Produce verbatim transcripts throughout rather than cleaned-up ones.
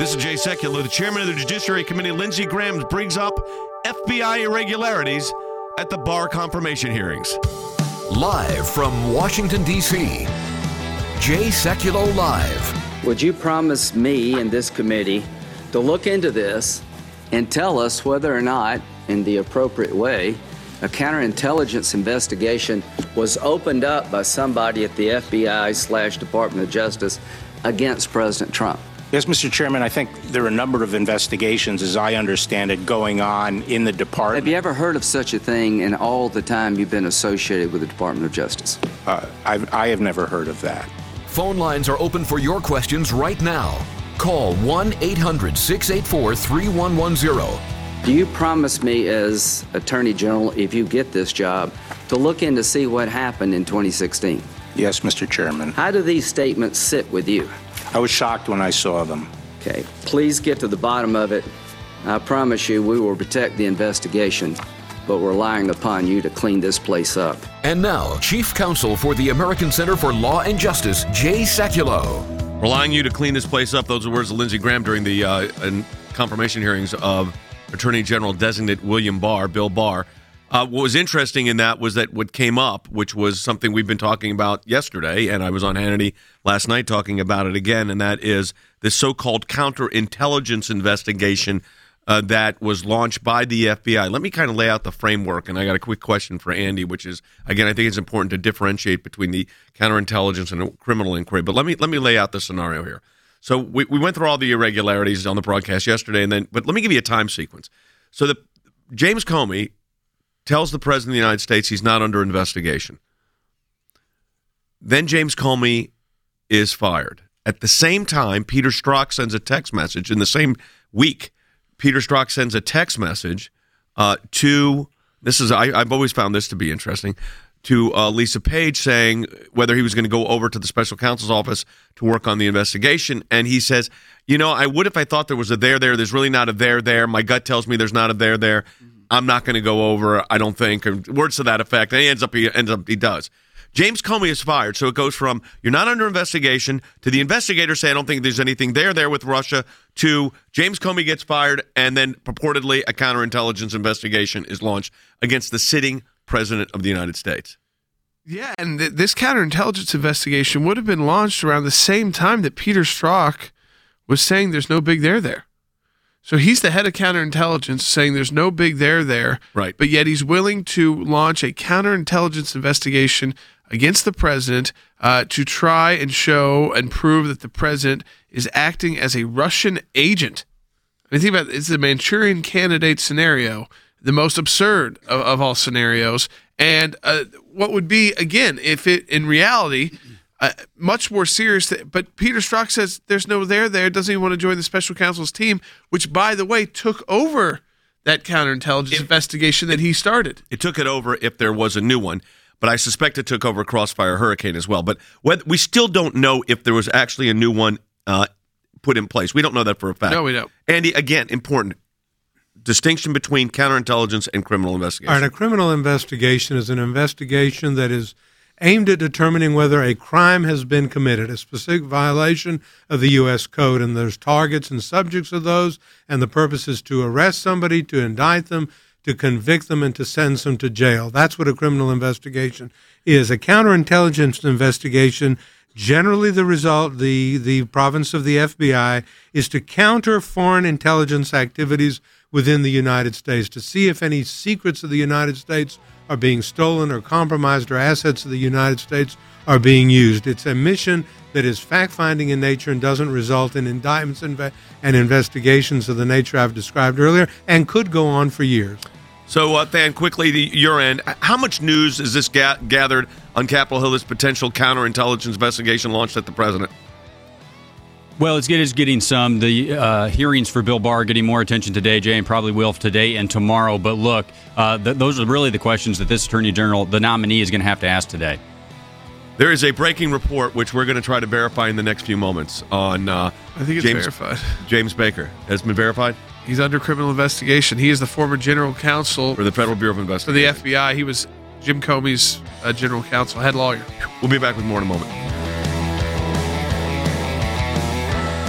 This is Jay Sekulow. The chairman of the Judiciary Committee, Lindsey Graham, brings up F B I irregularities at the Barr confirmation hearings. Live from Washington, D C, Jay Sekulow Live. Would you promise me and this committee to look into this and tell us whether or not, in the appropriate way, a counterintelligence investigation was opened up by somebody at the F B I slash Department of Justice against President Trump? Yes, Mister Chairman, I think there are a number of investigations, as I understand it, going on in the department. Have you ever heard of such a thing in all the time you've been associated with the Department of Justice? Uh, I've, I have never heard of that. Phone lines are open for your questions right now. Call one eight hundred six eight four three one one zero. Do you promise me as Attorney General, if you get this job, to look in to see what happened in twenty sixteen? Yes, Mister Chairman. How do these statements sit with you? I was shocked when I saw them. Okay, please get to the bottom of it. I promise you we will protect the investigation, but we're relying upon you to clean this place up. And now, Chief Counsel for the American Center for Law and Justice, Jay Sekulow. Relying you to clean this place up. Those are words of Lindsey Graham during the uh, confirmation hearings of Attorney General Designate William Barr, Bill Barr. Uh, what was interesting in that was that what came up, which was something we've been talking about yesterday, and I was on Hannity last night talking about it again, and that is this so-called counterintelligence investigation uh, that was launched by the F B I. Let me kind of lay out the framework, and I got a quick question for Andy, which is, again, I think it's important to differentiate between the counterintelligence and criminal inquiry, but let me let me lay out the scenario here. So we, we went through all the irregularities on the broadcast yesterday, and then, but let me give you a time sequence. So the James Comey tells the President of the United States he's not under investigation. Then James Comey is fired. At the same time, Peter Strzok sends a text message. In the same week, Peter Strzok sends a text message uh, to, this is, I, I've always found this to be interesting, to uh, Lisa Page saying whether he was going to go over to the special counsel's office to work on the investigation. And he says, you know, I would if I thought there was a there there. There's really not a there there. My gut tells me there's not a there there. I'm not going to go over, I don't think, or words to that effect. And he ends up, he ends up, he does. James Comey is fired, so it goes from you're not under investigation to the investigators say I don't think there's anything there there with Russia to James Comey gets fired, and then purportedly a counterintelligence investigation is launched against the sitting president of the United States. Yeah, and th- this counterintelligence investigation would have been launched around the same time that Peter Strzok was saying there's no big there there. So he's the head of counterintelligence saying there's no big there there, right? But yet he's willing to launch a counterintelligence investigation against the president uh, to try and show and prove that the president is acting as a Russian agent. I mean, think about it, it's the Manchurian Candidate scenario, the most absurd of, of all scenarios. And uh, what would be, again, if it in reality, uh, much more serious. Th- but Peter Strzok says there's no there there, doesn't even want to join the special counsel's team, which, by the way, took over that counterintelligence if, investigation that he started. It took it over if there was a new one, but I suspect it took over Crossfire Hurricane as well. But whether, we still don't know if there was actually a new one uh, put in place. We don't know that for a fact. No, we don't. Andy, again, important distinction between counterintelligence and criminal investigation. All right, a criminal investigation is an investigation that is aimed at determining whether a crime has been committed, a specific violation of the U S Code, and there's targets and subjects of those, and the purpose is to arrest somebody, to indict them, to convict them, and to sentence them to jail. That's what a criminal investigation is. A counterintelligence investigation, generally the result, the, the province of the F B I, is to counter foreign intelligence activities within the United States, to see if any secrets of the United States are being stolen or compromised or assets of the United States are being used. It's a mission that is fact-finding in nature and doesn't result in indictments and investigations of the nature I've described earlier and could go on for years. So, uh, Than, quickly to your end, how much news is this ga- gathered on Capitol Hill, this potential counterintelligence investigation launched at the president? Well, it's, it is getting some. The uh, hearings for Bill Barr are getting more attention today, Jay, and probably will today and tomorrow. But look, uh, th- those are really the questions that this Attorney General, the nominee, is going to have to ask today. There is a breaking report, which we're going to try to verify in the next few moments on uh, I think it's James, verified. James Baker. Has been verified? He's under criminal investigation. He is the former general counsel for the Federal Bureau of Investigation. For the F B I. He was Jim Comey's uh, general counsel, head lawyer. We'll be back with more in a moment.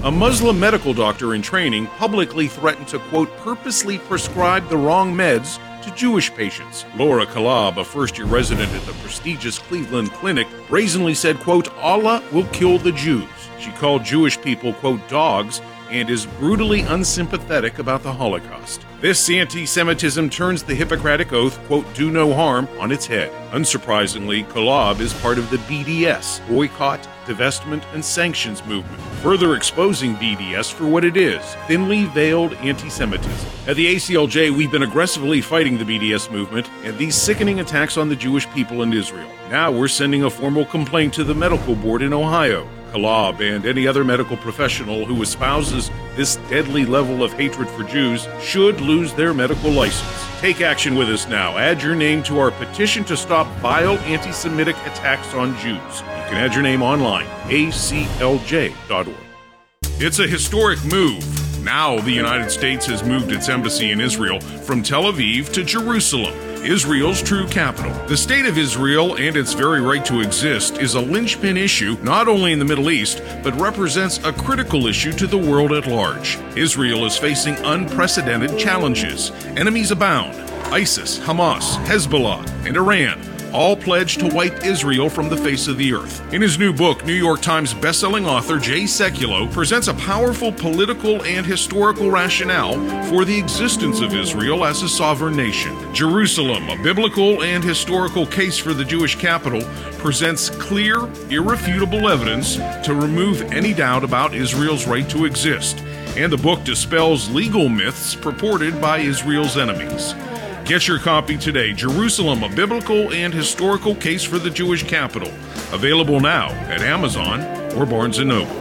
A Muslim medical doctor in training publicly threatened to, quote, purposely prescribe the wrong meds to Jewish patients. Laura Kalab, a first-year resident at the prestigious Cleveland Clinic, brazenly said, quote, Allah will kill the Jews. She called Jewish people, quote, dogs, and is brutally unsympathetic about the Holocaust. This anti-Semitism turns the Hippocratic Oath, quote, do no harm, on its head. Unsurprisingly, Kalab is part of the B D S, Boycott, Divestment, and Sanctions movement, further exposing B D S for what it is, thinly veiled anti-Semitism. At the A C L J, we've been aggressively fighting the B D S movement and these sickening attacks on the Jewish people in Israel. Now we're sending a formal complaint to the medical board in Ohio. Kalab and any other medical professional who espouses this deadly level of hatred for Jews should lose their medical license. Take action with us now. Add your name to our petition to stop vile anti-Semitic attacks on Jews. You can add your name online, A C L J dot org. It's a historic move. Now the United States has moved its embassy in Israel from Tel Aviv to Jerusalem, Israel's true capital. The state of Israel and its very right to exist is a linchpin issue not only in the Middle East, but represents a critical issue to the world at large. Israel is facing unprecedented challenges. Enemies abound. ISIS, Hamas, Hezbollah, and Iran all pledged to wipe Israel from the face of the earth. In his new book, New York Times bestselling author Jay Sekulow presents a powerful political and historical rationale for the existence of Israel as a sovereign nation. Jerusalem, a biblical and historical case for the Jewish capital, presents clear, irrefutable evidence to remove any doubt about Israel's right to exist. And the book dispels legal myths purported by Israel's enemies. Get your copy today. Jerusalem, a biblical and historical case for the Jewish capital. Available now at Amazon or Barnes and Noble.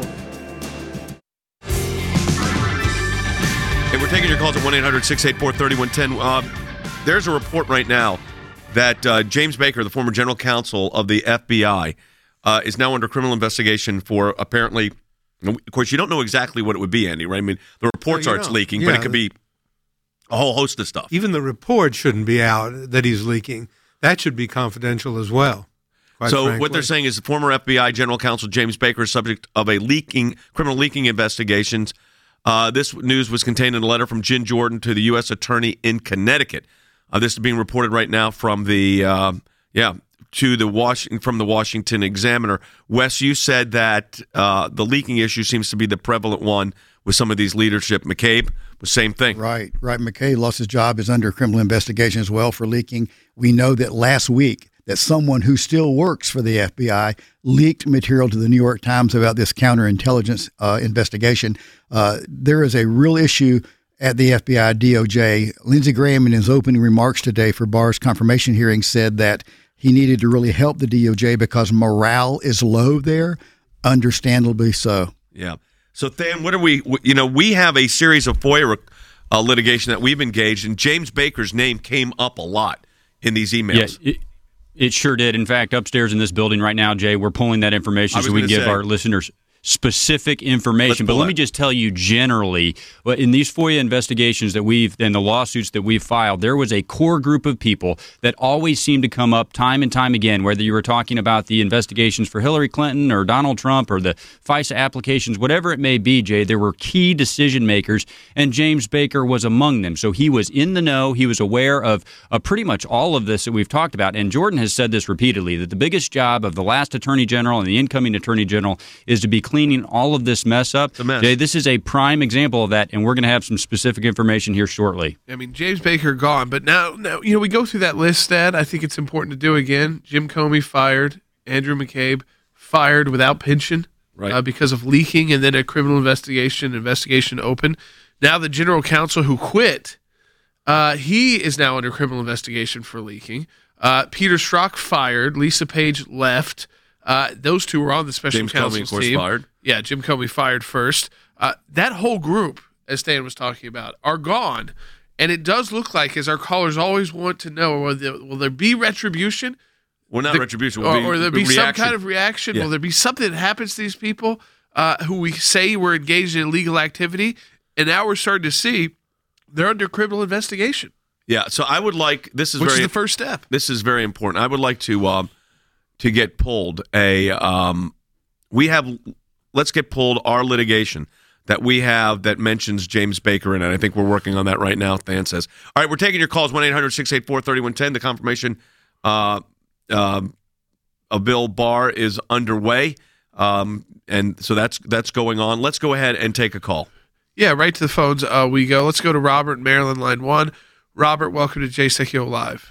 Hey, we're taking your calls at one eight hundred six eight four three one one zero. Uh, there's a report right now that uh, James Baker, the former general counsel of the F B I, uh, is now under criminal investigation for apparently, of course, you don't know exactly what it would be, Andy, right? I mean, the reports well, are it's know. leaking, yeah, but it could be a whole host of stuff. Even the report shouldn't be out that he's leaking. That should be confidential as well. So frankly. what they're saying is the former F B I General Counsel James Baker is subject of a leaking criminal leaking investigations. Uh, this news was contained in a letter from Jim Jordan to the U S Attorney in Connecticut. Uh, this is being reported right now from the uh, yeah to the Washington from the Washington Examiner. Wes, you said that uh, the leaking issue seems to be the prevalent one with some of these leadership. McCabe, the same thing. Right, right. McCabe lost his job, is under criminal investigation as well for leaking. We know that last week that someone who still works for the F B I leaked material to the New York Times about this counterintelligence uh, investigation. Uh, there is a real issue at the F B I D O J. Lindsey Graham, in his opening remarks today for Barr's confirmation hearing, said that he needed to really help the D O J because morale is low there, understandably so. Yeah. So, Than, what are we, you know, we have a series of FOIA uh, litigation that we've engaged, and James Baker's name came up a lot in these emails. Yeah, it, it sure did. In fact, upstairs in this building right now, Jay, we're pulling that information so we can give say, our listeners specific information. But let me just tell you generally, in these FOIA investigations that we've, and the lawsuits that we've filed, there was a core group of people that always seemed to come up time and time again, whether you were talking about the investigations for Hillary Clinton or Donald Trump or the FISA applications, whatever it may be, Jay, there were key decision makers, and James Baker was among them. So he was in the know. He was aware of uh, pretty much all of this that we've talked about. And Jordan has said this repeatedly, that the biggest job of the last Attorney General and the incoming Attorney General is to be cleaning all of this mess up. Mess. Jay, this is a prime example of that, and we're going to have some specific information here shortly. I mean, James Baker gone, but now, now you know, we go through that list, Dad. I think it's important to do again. Jim Comey fired, Andrew McCabe fired without pension, right, uh, because of leaking, and then a criminal investigation, investigation open. Now the general counsel who quit, uh, he is now under criminal investigation for leaking. Uh, Peter Strzok fired, Lisa Page left. Uh, those two were on the special James counsel's Comey, of course, team. fired. Yeah, Jim Comey fired first. Uh, that whole group, as Stan was talking about, are gone. And it does look like, as our callers always want to know, will there, will there be retribution? Well, not the, retribution. Will or, be, or there be reaction. some kind of reaction? Yeah. Will there be something that happens to these people uh, who we say were engaged in illegal activity? And now we're starting to see they're under criminal investigation. Yeah, so I would like, this is Which very, is the first step. This is very important. I would like to um, to get pulled a, um, we have, let's get pulled our litigation that we have that mentions James Baker in it. I think we're working on that right now, Than says. All right, we're taking your calls, one eight hundred six eight four three one one zero. The confirmation uh, uh, of Bill Barr is underway, um, and so that's that's going on. Let's go ahead and take a call. Yeah, right to the phones uh, we go. Let's go to Robert in Maryland, line one. Robert, welcome to Jay Sekulow Live.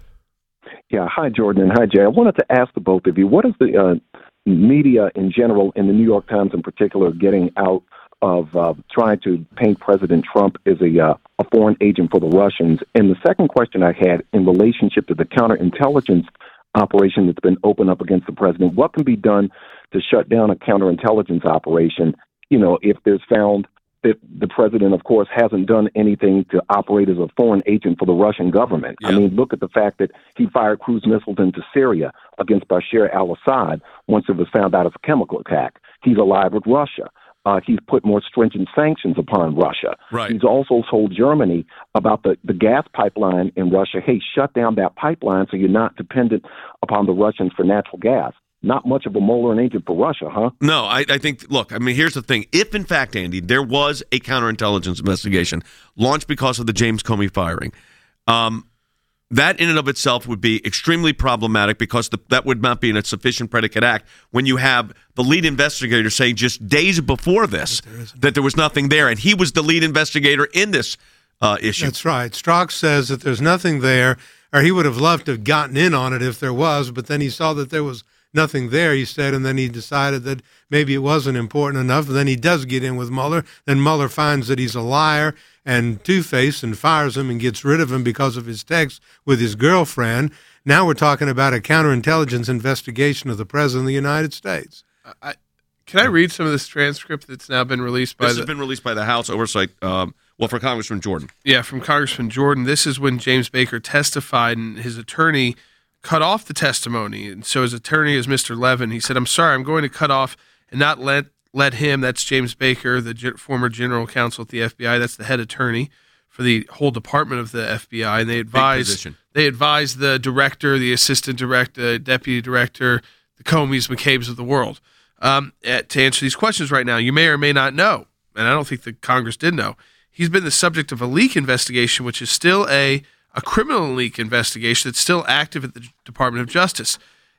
Yeah, hi, Jordan, and hi, Jay. I wanted to ask the both of you, what is the uh, media in general, and the New York Times in particular, getting out of uh, trying to paint President Trump as a, uh, a foreign agent for the Russians? And the second question I had in relationship to the counterintelligence operation that's been opened up against the president, what can be done to shut down a counterintelligence operation, you know, if there's found that the president, of course, hasn't done anything to operate as a foreign agent for the Russian government? Yeah. I mean, look at the fact that he fired cruise missiles into Syria against Bashar al-Assad once it was found out as a chemical attack. He's allied with Russia. Uh, he's put more stringent sanctions upon Russia. Right. He's also told Germany about the, the gas pipeline in Russia. Hey, shut down that pipeline so you're not dependent upon the Russians for natural gas. Not much of a molar agent for Russia, huh? No, I, I think, look, I mean, here's the thing. If, in fact, Andy, there was a counterintelligence investigation launched because of the James Comey firing, um, that in and of itself would be extremely problematic because the, that would not be a sufficient predicate act when you have the lead investigator saying just days before this there that there was nothing there, and he was the lead investigator in this uh, issue. That's right. Strzok says that there's nothing there, or he would have loved to have gotten in on it if there was, but then he saw that there was nothing there, he said, and then he decided that maybe it wasn't important enough. And then he does get in with Mueller. Then Mueller finds that he's a liar and two-faced and fires him and gets rid of him because of his text with his girlfriend. Now we're talking about a counterintelligence investigation of the President of the United States. I, can I read some of this transcript that's now been released by this the... has been released by the House Oversight, um, well, for Congressman Jordan. Yeah, from Congressman Jordan. This is when James Baker testified, and his attorney cut off the testimony. And so his attorney is Mister Levin. He said, I'm sorry, I'm going to cut off and not let let him, that's James Baker, the ge- former general counsel at the F B I, that's the head attorney for the whole department of the F B I. And they advised, they advised the director, the assistant director, deputy director, the Comeys, McCabe's of the world um, at, to answer these questions right now. You may or may not know, and I don't think the Congress did know, he's been the subject of a leak investigation, which is still a a criminal leak investigation that's still active at the Department of Justice.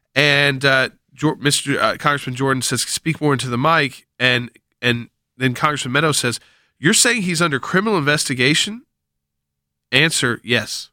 And uh, Mister Uh, Congressman Jordan says, speak more into the mic. And and then Congressman Meadows says, you're saying he's under criminal investigation? Answer, yes.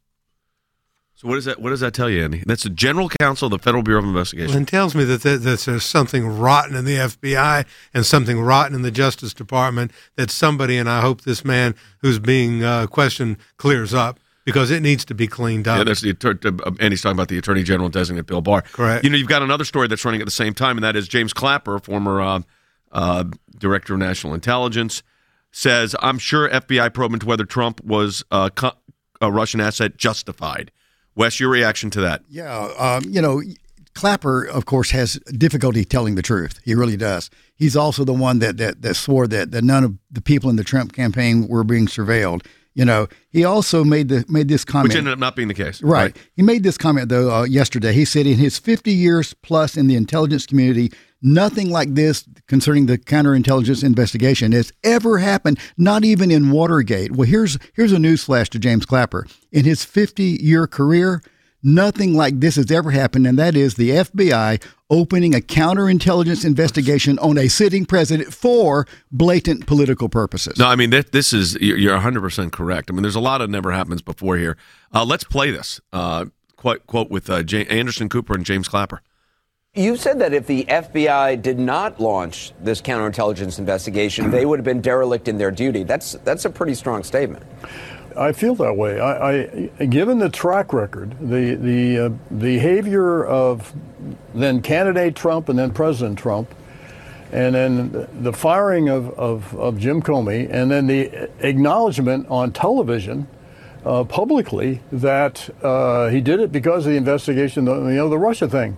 So what does that what does that tell you, Andy? That's the General Counsel of the Federal Bureau of Investigation. Well, it tells me that, that, that there's something rotten in the F B I and something rotten in the Justice Department that somebody, and I hope this man who's being uh, questioned, clears up. Because it needs to be cleaned up. Yeah, that's the uh, Andy's talking about the Attorney General designate Bill Barr. Correct. You know, you've got another story that's running at the same time, and that is James Clapper, former uh, uh, Director of National Intelligence, says, I'm sure F B I probe into whether Trump was uh, co- a Russian asset justified. Wes, your reaction to that? Yeah, um, you know, Clapper, of course, has difficulty telling the truth. He really does. He's also the one that that, that swore that, that none of the people in the Trump campaign were being surveilled. You know, he also made the made this comment, which ended up not being the case. Right. right. He made this comment though uh, yesterday. He said, in his fifty years plus in the intelligence community, nothing like this concerning the counterintelligence investigation has ever happened. Not even in Watergate. Well, here's here's a newsflash to James Clapper. In his fifty year career, nothing like this has ever happened, and that is the F B I opening a counterintelligence investigation on a sitting president for blatant political purposes. No, I mean, th- this is, you're one hundred percent correct. I mean, there's a lot of never happens before here. Uh, let's play this uh, quote, quote with uh, J- Anderson Cooper and James Clapper. You said that if the F B I did not launch this counterintelligence investigation, they would have been derelict in their duty. That's that's a pretty strong statement. I feel that way. I, I given the track record, the the uh, behavior of then candidate Trump and then President Trump, and then the firing of, of, of Jim Comey, and then the acknowledgement on television uh, publicly that uh, he did it because of the investigation, you know, the Russia thing.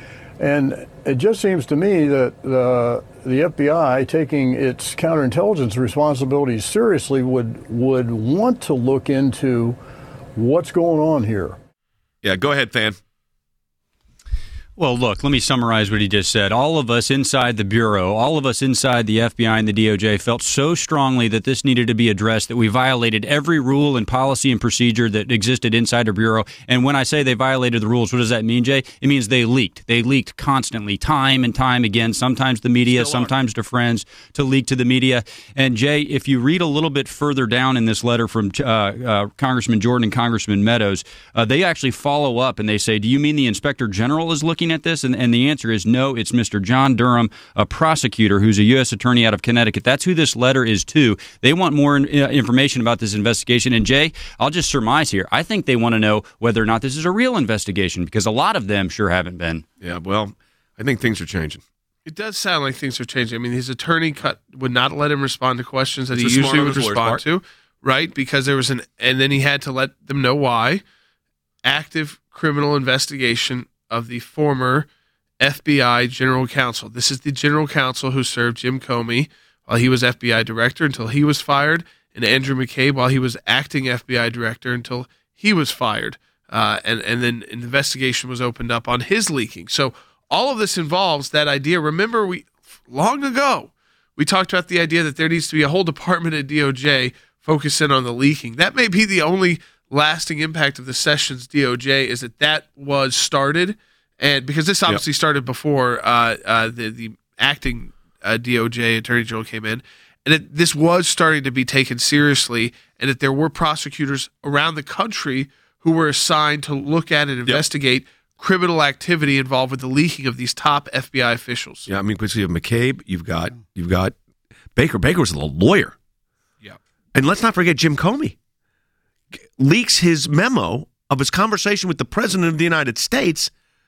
And it just seems to me that uh, the F B I, taking its counterintelligence responsibilities seriously, would would want to look into what's going on here. Yeah, go ahead, Than. Well, look, let me summarize what he just said. All of us inside the Bureau, all of us inside the F B I and the D O J felt so strongly that this needed to be addressed that we violated every rule and policy and procedure that existed inside the Bureau. And when I say they violated the rules, what does that mean, Jay? It means they leaked. They leaked constantly, time and time again, sometimes the media, Still sometimes to friends, to leak to the media. And, Jay, if you read a little bit further down in this letter from uh, uh, Congressman Jordan and Congressman Meadows, uh, they actually follow up and they say, do you mean the Inspector General is looking at this? And, and the answer is no, it's Mister John Durham, a prosecutor who's a U S attorney out of Connecticut. That's who this letter is to. They want more in, uh, information about this investigation. And, Jay, I'll just surmise here. I think they want to know whether or not this is a real investigation because a lot of them sure haven't been. Yeah, well, I think things are changing. It does sound like things are changing. I mean, his attorney cut would not let him respond to questions that It's he a smart usually on would his lawyer's respond part. to, right? Because there was an, and then he had to let them know why. Active criminal investigation of the former F B I general counsel. This is the general counsel who served Jim Comey while he was F B I director until he was fired, and Andrew McCabe while he was acting F B I director until he was fired. Uh, and, and then an investigation was opened up on his leaking. So all of this involves that idea. Remember, we long ago, we talked about the idea that there needs to be a whole department at D O J focusing on the leaking. That may be the only lasting impact of the Sessions D O J is that that was started, and because this obviously yep. started before uh, uh, the the acting uh, D O J Attorney General came in, and it, this was starting to be taken seriously, and that there were prosecutors around the country who were assigned to look at and investigate yep. criminal activity involved with the leaking of these top F B I officials. Yeah, I mean, because you have McCabe, you've got you've got Baker. Baker was a lawyer. Yeah, and let's not forget Jim Comey leaks his memo of his conversation with the President of the United States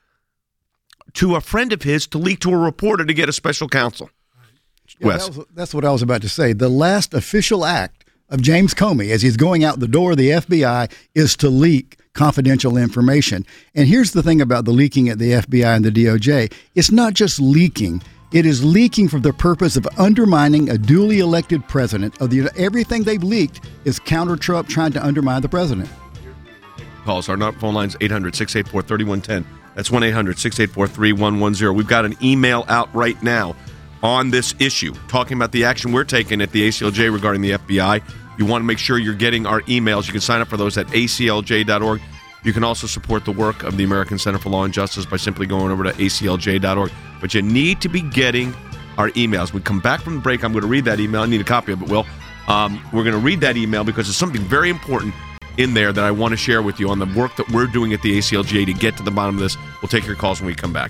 to a friend of his to leak to a reporter to get a special counsel. Yeah, Wes. that was, that's what I was about to say. The last official act of James Comey as he's going out the door of the F B I is to leak confidential information. And here's the thing about the leaking at the F B I and the D O J. It's not just leaking. It is leaking for the purpose of undermining a duly elected president. Of the everything they've leaked is counter Trump trying to undermine the president. Calls our phone lines eight hundred, six eight four, three one one zero. That's one eight hundred, six eight four, three one one zero. We've got an email out right now on this issue talking about the action we're taking at the A C L J regarding the F B I. You want to make sure you're getting our emails. You can sign up for those at A C L J dot org. You can also support the work of the American Center for Law and Justice by simply going over to A C L J dot org. But you need to be getting our emails. We come back from the break. I'm going to read that email. I need a copy of it, Will. Um, we're going to read that email because there's something very important in there that I want to share with you on the work that we're doing at the A C L J to get to the bottom of this. We'll take your calls when we come back.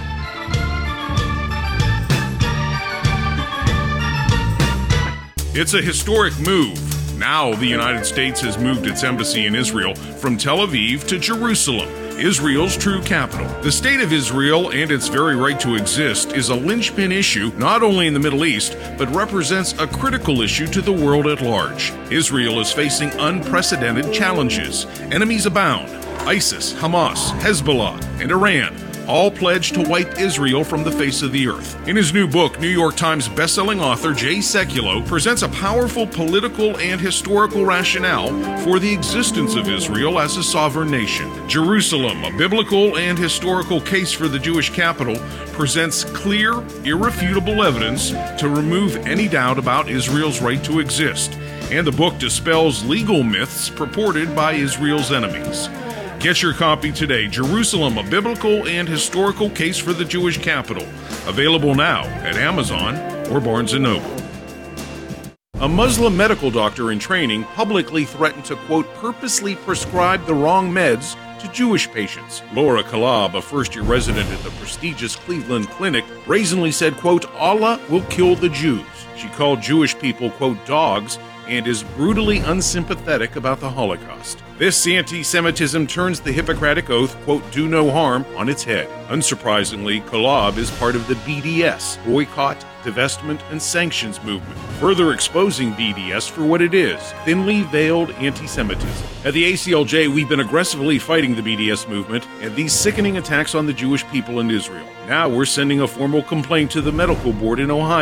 It's a historic move. Now the United States has moved its embassy in Israel from Tel Aviv to Jerusalem, Israel's true capital. The state of Israel and its very right to exist is a linchpin issue not only in the Middle East, but represents a critical issue to the world at large. Israel is facing unprecedented challenges. Enemies abound. ISIS, Hamas, Hezbollah, and Iran all pledged to wipe Israel from the face of the earth. In his new book, New York Times bestselling author Jay Sekulow presents a powerful political and historical rationale for the existence of Israel as a sovereign nation. Jerusalem, a biblical and historical case for the Jewish capital, presents clear, irrefutable evidence to remove any doubt about Israel's right to exist. And the book dispels legal myths purported by Israel's enemies. Get your copy today, Jerusalem, a biblical and historical case for the Jewish capital. Available now at Amazon or Barnes and Noble. A Muslim medical doctor in training publicly threatened to, quote, purposely prescribe the wrong meds to Jewish patients. Laura Kalab, a first-year resident at the prestigious Cleveland Clinic, brazenly said, quote, Allah will kill the Jews. She called Jewish people, quote, dogs, and is brutally unsympathetic about the Holocaust. This anti-Semitism turns the Hippocratic Oath, quote, do no harm, on its head. Unsurprisingly, Kalab is part of the B D S, Boycott, Divestment, and Sanctions movement, further exposing B D S for what it is, thinly veiled anti-Semitism. At the A C L J, we've been aggressively fighting the B D S movement and these sickening attacks on the Jewish people in Israel. Now we're sending a formal complaint to the medical board in Ohio.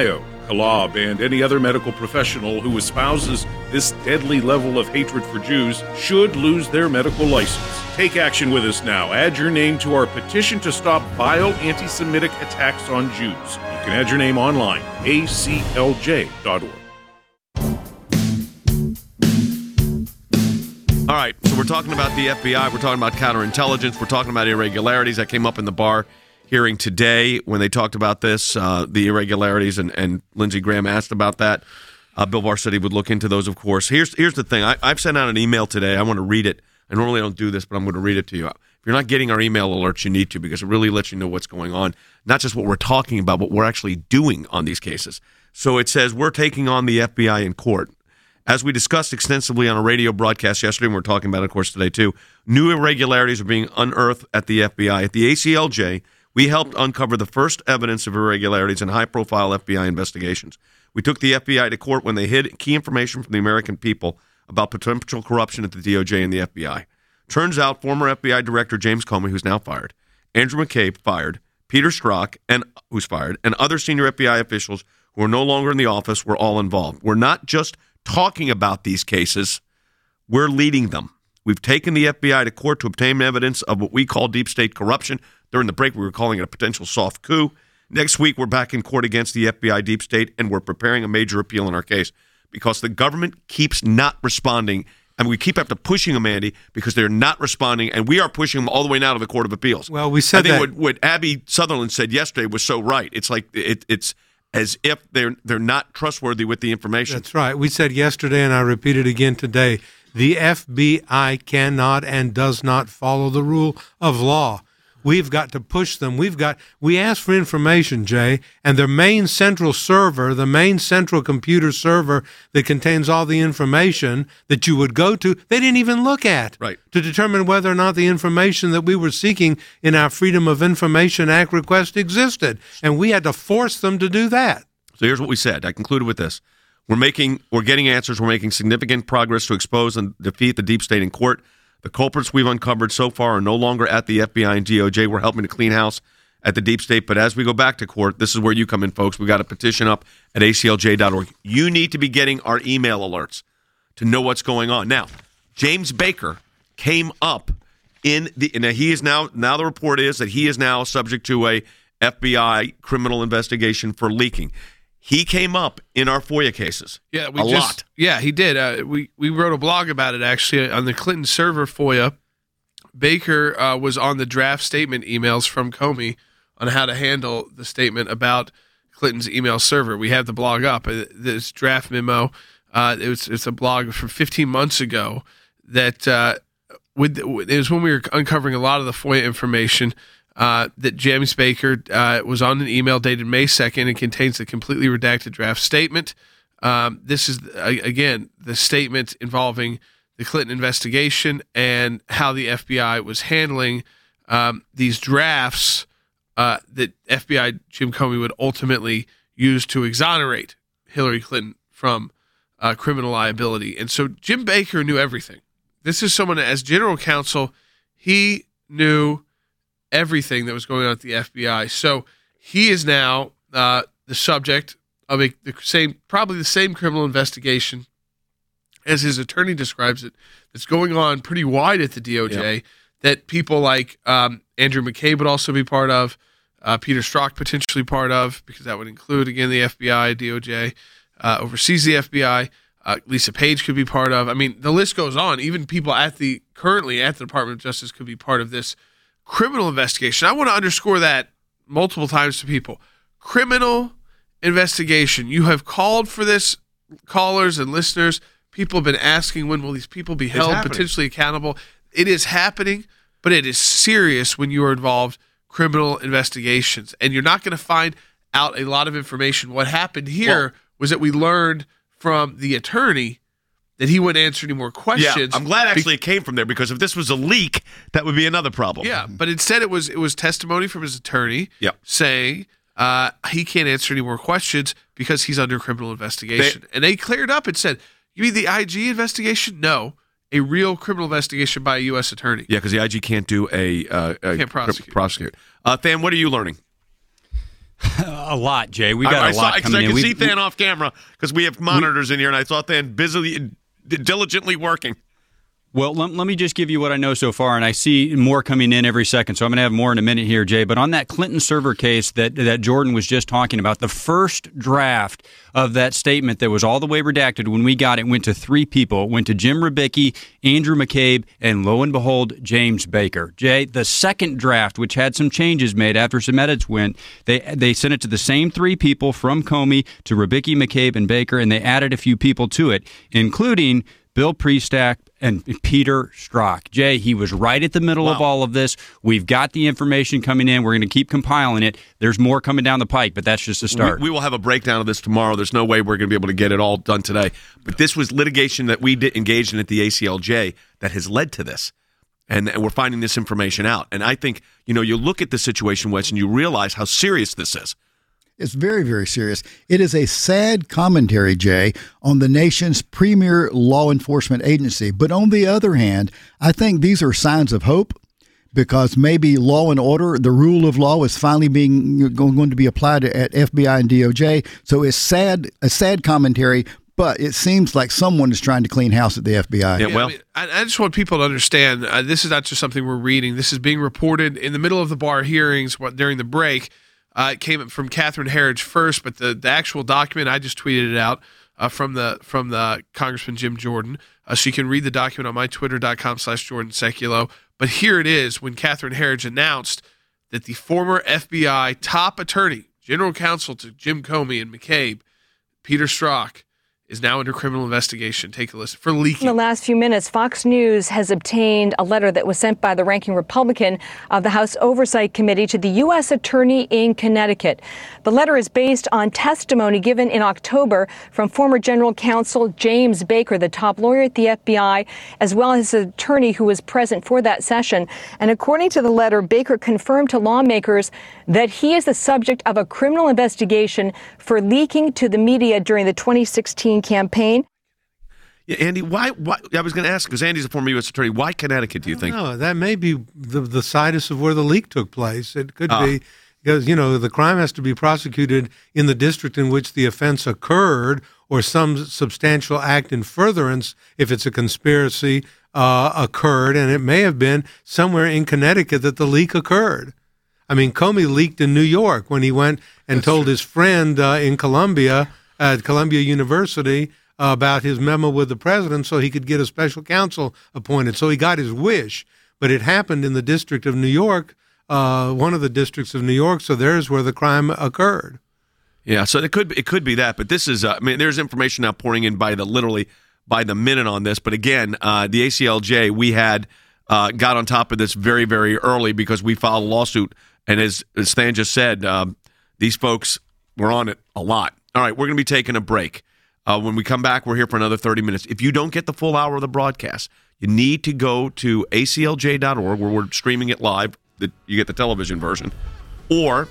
Kalab and any other medical professional who espouses this deadly level of hatred for Jews should lose their medical license. Take action with us now. Add your name to our petition to stop vile anti-Semitic attacks on Jews. You can add your name online, A C L J dot org. All right, so we're talking about the F B I, we're talking about counterintelligence, we're talking about irregularities that came up in the Barr hearing today when they talked about this, uh, the irregularities, and, and Lindsey Graham asked about that. Uh, Bill Barr said he would look into those, of course. Here's here's the thing. I, I've sent out an email today. I want to read it. I normally don't do this, but I'm going to read it to you. If you're not getting our email alerts, you need to, because it really lets you know what's going on, not just what we're talking about, but what we're actually doing on these cases. So it says, we're taking on the F B I in court. As we discussed extensively on a radio broadcast yesterday, and we're talking about it, of course, today too, new irregularities are being unearthed at the F B I. At the A C L J, we helped uncover the first evidence of irregularities in high-profile F B I investigations. We took the F B I to court when they hid key information from the American people about potential corruption at the D O J and the F B I. Turns out former F B I Director James Comey, who's now fired, Andrew McCabe, fired, Peter Strzok, and who's fired, and other senior F B I officials who are no longer in the office were all involved. We're not just talking about these cases, we're leading them. We've taken the F B I to court to obtain evidence of what we call deep state corruption. During the break, we were calling it a potential soft coup. Next week, we're back in court against the F B I deep state, and we're preparing a major appeal in our case because the government keeps not responding. And we keep after pushing them, Andy, because they're not responding, and we are pushing them all the way now to the Court of Appeals. Well, we said I think that. What, what Abby Sutherland said yesterday was so right. It's like it, it's as if they're they're not trustworthy with the information. That's right. We said yesterday, and I repeat it again today, the F B I cannot and does not follow the rule of law. We've got to push them. We've got. We asked for information, Jay, and their main central server, the main central computer server that contains all the information that you would go to, they didn't even look at right. to determine whether or not the information that we were seeking in our Freedom of Information Act request existed, and we had to force them to do that. So here's what we said. I concluded with this. We're making, we're getting answers. We're making significant progress to expose and defeat the deep state in court. The culprits we've uncovered so far are no longer at the F B I and D O J. We're helping to clean house at the deep state. But as we go back to court, this is where you come in, folks. We've got a petition up at A C L J dot org. You need to be getting our email alerts to know what's going on. Now, James Baker came up in the, and he is now, now the report is that he is now subject to a F B I criminal investigation for leaking. He came up in our FOIA cases. Yeah, we a just, lot. Yeah, he did. Uh, we we wrote a blog about it actually on the Clinton server FOIA. Baker uh, was on the draft statement emails from Comey on how to handle the statement about Clinton's email server. We have the blog up. Uh, This draft memo. Uh, it was it's a blog from fifteen months ago that uh, with it was when we were uncovering a lot of the FOIA information. Uh, that James Baker uh, was on an email dated May second and contains the completely redacted draft statement. Um, this is, uh, again, the statement involving the Clinton investigation and how the F B I was handling um, these drafts uh, that F B I Jim Comey would ultimately use to exonerate Hillary Clinton from uh, criminal liability. And so Jim Baker knew everything. This is someone, as general counsel, he knew everything that was going on at the F B I. So he is now uh, the subject of a the same, probably the same criminal investigation as his attorney describes it, that's going on pretty wide at the D O J, yep. that people like um, Andrew McCabe would also be part of, uh, Peter Strzok potentially part of, because that would include, again, the F B I, D O J, uh, oversees the F B I. Uh, Lisa Page could be part of. I mean, the list goes on. Even people at the currently at the Department of Justice could be part of this criminal investigation. I want to underscore that multiple times to people. Criminal investigation. You have called for this, callers and listeners. People have been asking, when will these people be held potentially accountable? It is happening, but it is serious when you are involved criminal investigations. And you're not going to find out a lot of information. What happened here well, was that we learned from the attorney that he wouldn't answer any more questions. Yeah, I'm glad actually it came from there, because if this was a leak, that would be another problem. Yeah, but instead it was it was testimony from his attorney yep. saying uh, he can't answer any more questions because he's under criminal investigation. They, and they cleared up and said, you mean the I G investigation? No, a real criminal investigation by a U S attorney. Yeah, because the I G can't do a, uh, a can't prosecute. prosecute. Uh, Than, what are you learning? A lot, Jay. We got I, I a saw, lot coming I in. can We- see Than off camera because we have monitors we, in here, and I saw Than busily, diligently working. Well, let, let me just give you what I know so far, and I see more coming in every second, so I'm going to have more in a minute here, Jay. But on that Clinton server case that, that Jordan was just talking about, the first draft of that statement that was all the way redacted when we got it went to three people. It went to Jim Rubicki, Andrew McCabe, and lo and behold, James Baker. Jay, the second draft, which had some changes made after some edits went, they they sent it to the same three people from Comey to Rubicki, McCabe, and Baker, and they added a few people to it, including Bill Priestap and Peter Strzok. Jay, he was right at the middle wow. of all of this. We've got the information coming in. We're going to keep compiling it. There's more coming down the pike, but that's just a start. We, we will have a breakdown of this tomorrow. There's no way we're going to be able to get it all done today. But this was litigation that we did engage in at the A C L J that has led to this. And, and we're finding this information out. And I think, you know, you look at the situation, Wes, and you realize how serious this is. It's very, very serious. It is a sad commentary, Jay, on the nation's premier law enforcement agency. But on the other hand, I think these are signs of hope because maybe law and order, the rule of law, is finally being going to be applied at F B I and D O J. So it's sad, a sad commentary, but it seems like someone is trying to clean house at the F B I. Yeah, well, I, mean, I, I just want people to understand uh, this is not just something we're reading. This is being reported in the middle of the bar hearings what, during the break. Uh, it came from Catherine Herridge first, but the, the actual document, I just tweeted it out uh, from the from the Congressman Jim Jordan. Uh, so you can read the document on my twitter.com slash Jordan Seculo. But here it is when Catherine Herridge announced that the former F B I top attorney, general counsel to Jim Comey and McCabe, Peter Strzok, is now under criminal investigation. Take a listen. For leaking. In the last few minutes, Fox News has obtained a letter that was sent by the ranking Republican of the House Oversight Committee to the U S Attorney in Connecticut. The letter is based on testimony given in October from former General Counsel James Baker, the top lawyer at the F B I, as well as an attorney who was present for that session. And according to the letter, Baker confirmed to lawmakers that he is the subject of a criminal investigation for leaking to the media during the twenty sixteen campaign. Yeah, Andy, why? why I was going to ask, because Andy's a former U S attorney, why Connecticut, do you think? No, that may be the, the situs of where the leak took place. It could Ah. be because, you know, the crime has to be prosecuted in the district in which the offense occurred or some substantial act in furtherance, if it's a conspiracy, uh, occurred. And it may have been somewhere in Connecticut that the leak occurred. I mean, Comey leaked in New York when he went and That's told true. his friend uh, in Columbia, at Columbia University, uh, about his memo with the president so he could get a special counsel appointed. So he got his wish, but it happened in the District of New York, uh, one of the districts of New York, so there's where the crime occurred. Yeah, so it could it could be that, but this is uh, I mean, there's information now pouring in by the literally by the minute on this. But again, uh, the A C L J, we had uh, got on top of this very very early because we filed a lawsuit, and as, as Than just said, um, these folks were on it a lot. All right, we're going to be taking a break. Uh, when we come back, we're here for another thirty minutes. If you don't get the full hour of the broadcast, you need to go to A C L J dot org, where we're streaming it live. That you get the television version, or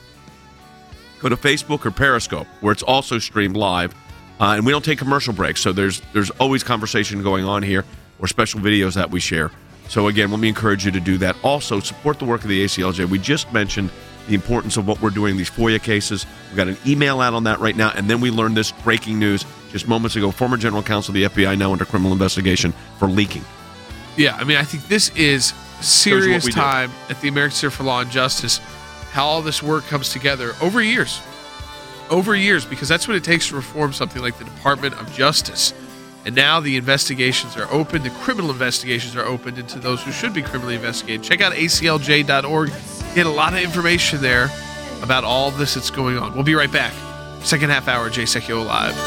go to Facebook or Periscope, where it's also streamed live. Uh, and we don't take commercial breaks, so there's there's always conversation going on here or special videos that we share. So again, let me encourage you to do that. Also, support the work of the A C L J. We just mentioned the importance of what we're doing, these FOIA cases. We've got an email out on that right now, and then we learned this breaking news just moments ago. Former General Counsel of the F B I now under criminal investigation for leaking. Yeah, I mean, I think this is serious time at the American Center for Law and Justice, how all this work comes together over years. Over years, because that's what it takes to reform something like the Department of Justice. And now the investigations are open, the criminal investigations are opened into those who should be criminally investigated. Check out A C L J dot org. Get a lot of information there about all this that's going on. We'll be right back. Second half hour, Jay Seculo Live.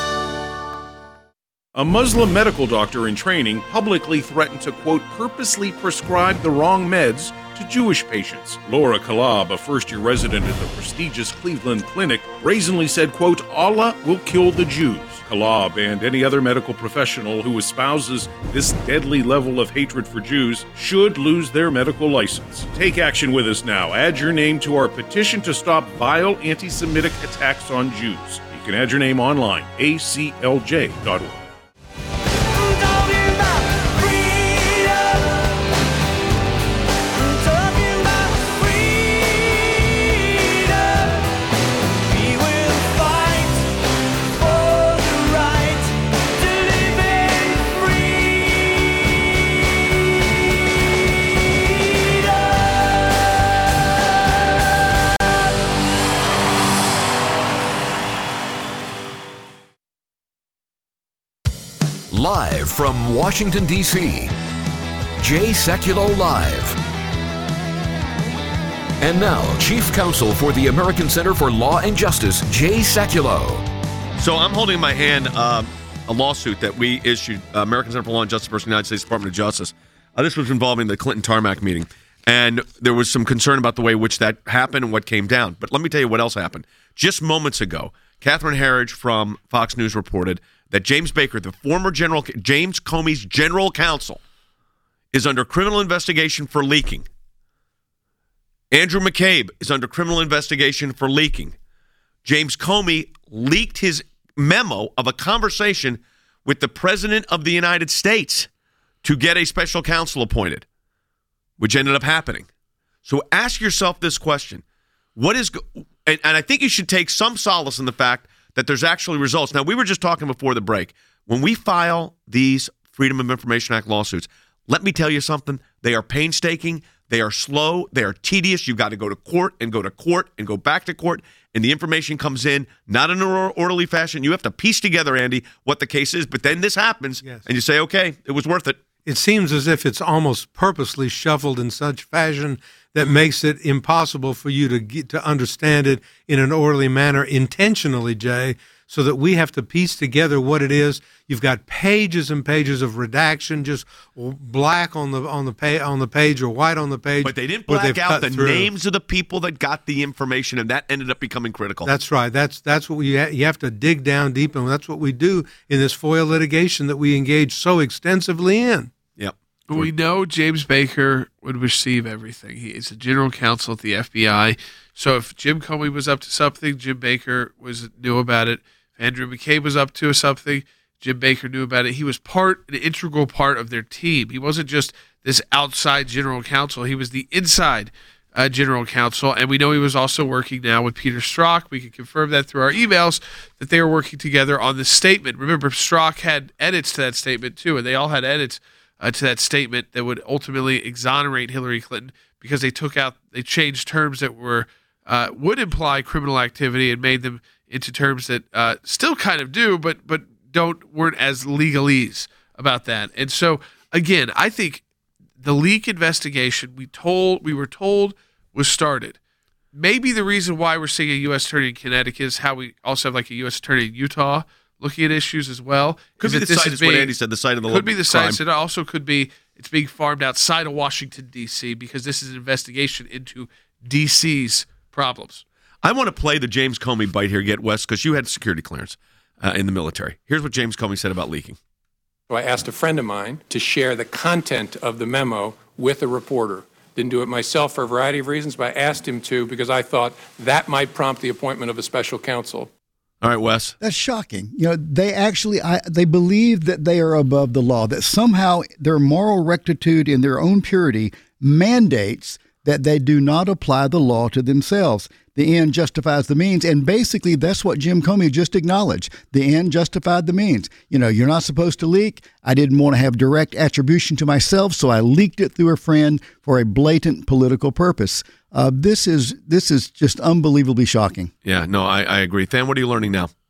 A Muslim medical doctor in training publicly threatened to, quote, purposely prescribe the wrong meds to Jewish patients. Laura Kalab, a first-year resident at the prestigious Cleveland Clinic, brazenly said, quote, Allah will kill the Jews. Kalab and any other medical professional who espouses this deadly level of hatred for Jews should lose their medical license. Take action with us now. Add your name to our petition to stop vile anti-Semitic attacks on Jews. You can add your name online, A C L J dot org. Live from Washington, D C, Jay Sekulow Live. And now, Chief Counsel for the American Center for Law and Justice, Jay Sekulow. So I'm holding in my hand uh, a lawsuit that we issued, uh, American Center for Law and Justice versus the United States Department of Justice. Uh, this was involving the Clinton Tarmac meeting. And there was some concern about the way which that happened and what came down. But let me tell you what else happened. Just moments ago, Catherine Herridge from Fox News reported that James Baker, the former general, James Comey's general counsel, is under criminal investigation for leaking. Andrew McCabe is under criminal investigation for leaking. James Comey leaked his memo of a conversation with the President of the United States to get a special counsel appointed, which ended up happening. So ask yourself this question. What is, and, and I think you should take some solace in the fact that there's actually results. Now, we were just talking before the break. When we file these Freedom of Information Act lawsuits, let me tell you something. They are painstaking. They are slow. They are tedious. You've got to go to court and go to court and go back to court, and the information comes in not in an orderly fashion. You have to piece together, Andy, what the case is. But then this happens, yes. And you say, okay, it was worth it. It seems as if it's almost purposely shuffled in such fashion that makes it impossible for you to get to understand it in an orderly manner intentionally, Jay, so that we have to piece together what it is. You've got pages and pages of redaction, just black on the on the page on the page or white on the page. But they didn't black out the through. names of the people that got the information, and that ended up becoming critical. That's right. That's that's what we ha- you have to dig down deep, and that's what we do in this FOIA litigation that we engage so extensively in. Yep. We know James Baker would receive everything. He is a general counsel at the F B I. So if Jim Comey was up to something, Jim Baker was knew about it. If Andrew McCabe was up to something, Jim Baker knew about it. He was part, an integral part of their team. He wasn't just this outside general counsel. He was the inside uh, general counsel. And we know he was also working now with Peter Strzok. We can confirm that through our emails that they were working together on this statement. Remember, Strzok had edits to that statement too, and they all had edits uh, to that statement that would ultimately exonerate Hillary Clinton because they took out, they changed terms that were uh, would imply criminal activity and made them into terms that uh, still kind of do, but but don't weren't as legalese about that. And so again, I think the leak investigation we told we were told was started. Maybe the reason why we're seeing a U S attorney in Connecticut is how we also have like a U S attorney in Utah looking at issues as well. Could be the site, is what Andy said, the site of the could be the crime. site. It also could be it's being farmed outside of Washington D C because this is an investigation into D C's problems. I want to play the James Comey bite here, get West, because you had security clearance uh, in the military. Here's what James Comey said about leaking. So I asked a friend of mine to share the content of the memo with a reporter. Didn't do it myself for a variety of reasons, but I asked him to because I thought that might prompt the appointment of a special counsel. All right, Wes. That's shocking. You know, they actually I, they believe that they are above the law, that somehow their moral rectitude and their own purity mandates that they do not apply the law to themselves. The end justifies the means, and basically that's what Jim Comey just acknowledged. The end justified the means. You know, you're not supposed to leak. I didn't want to have direct attribution to myself, so I leaked it through a friend for a blatant political purpose. Uh, this is this is just unbelievably shocking. Yeah, no, I, I agree. Than, what are you learning now?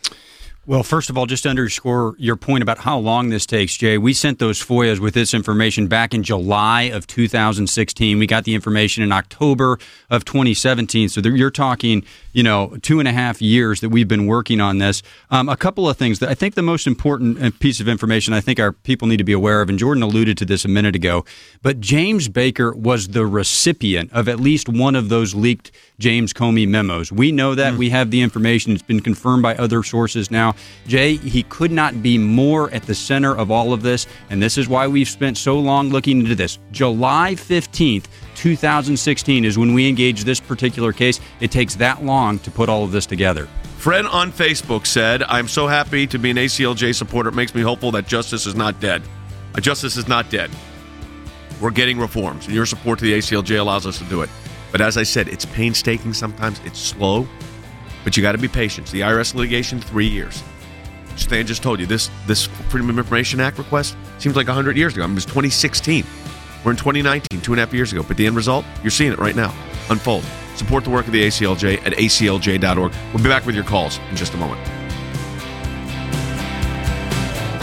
Well, first of all, just to underscore your point about how long this takes, Jay, we sent those FOIAs with this information back in July of two thousand sixteen. We got the information in October of twenty seventeen. So you're talking, you know, two and a half years that we've been working on this. Um, a couple of things that I think the most important piece of information I think our people need to be aware of, and Jordan alluded to this a minute ago, but James Baker was the recipient of at least one of those leaked James Comey memos. We know that. Mm. We have the information. It's been confirmed by other sources now. Jay, he could not be more at the center of all of this, and this is why we've spent so long looking into this. July fifteenth, two thousand sixteen is when we engaged this particular case. It takes that long to put all of this together. Fred on Facebook said, I'm so happy to be an A C L J supporter. It makes me hopeful that justice is not dead. Uh, justice is not dead. We're getting reforms, and your support to the A C L J allows us to do it. But as I said, it's painstaking sometimes. It's slow, but you got to be patient. The I R S litigation, three years. Stan just told you, this this Freedom of Information Act request seems like one hundred years ago. I mean, it was twenty sixteen. We're in twenty nineteen, two and a half years ago. But the end result, you're seeing it right now unfold. Support the work of the A C L J at A C L J dot org. We'll be back with your calls in just a moment.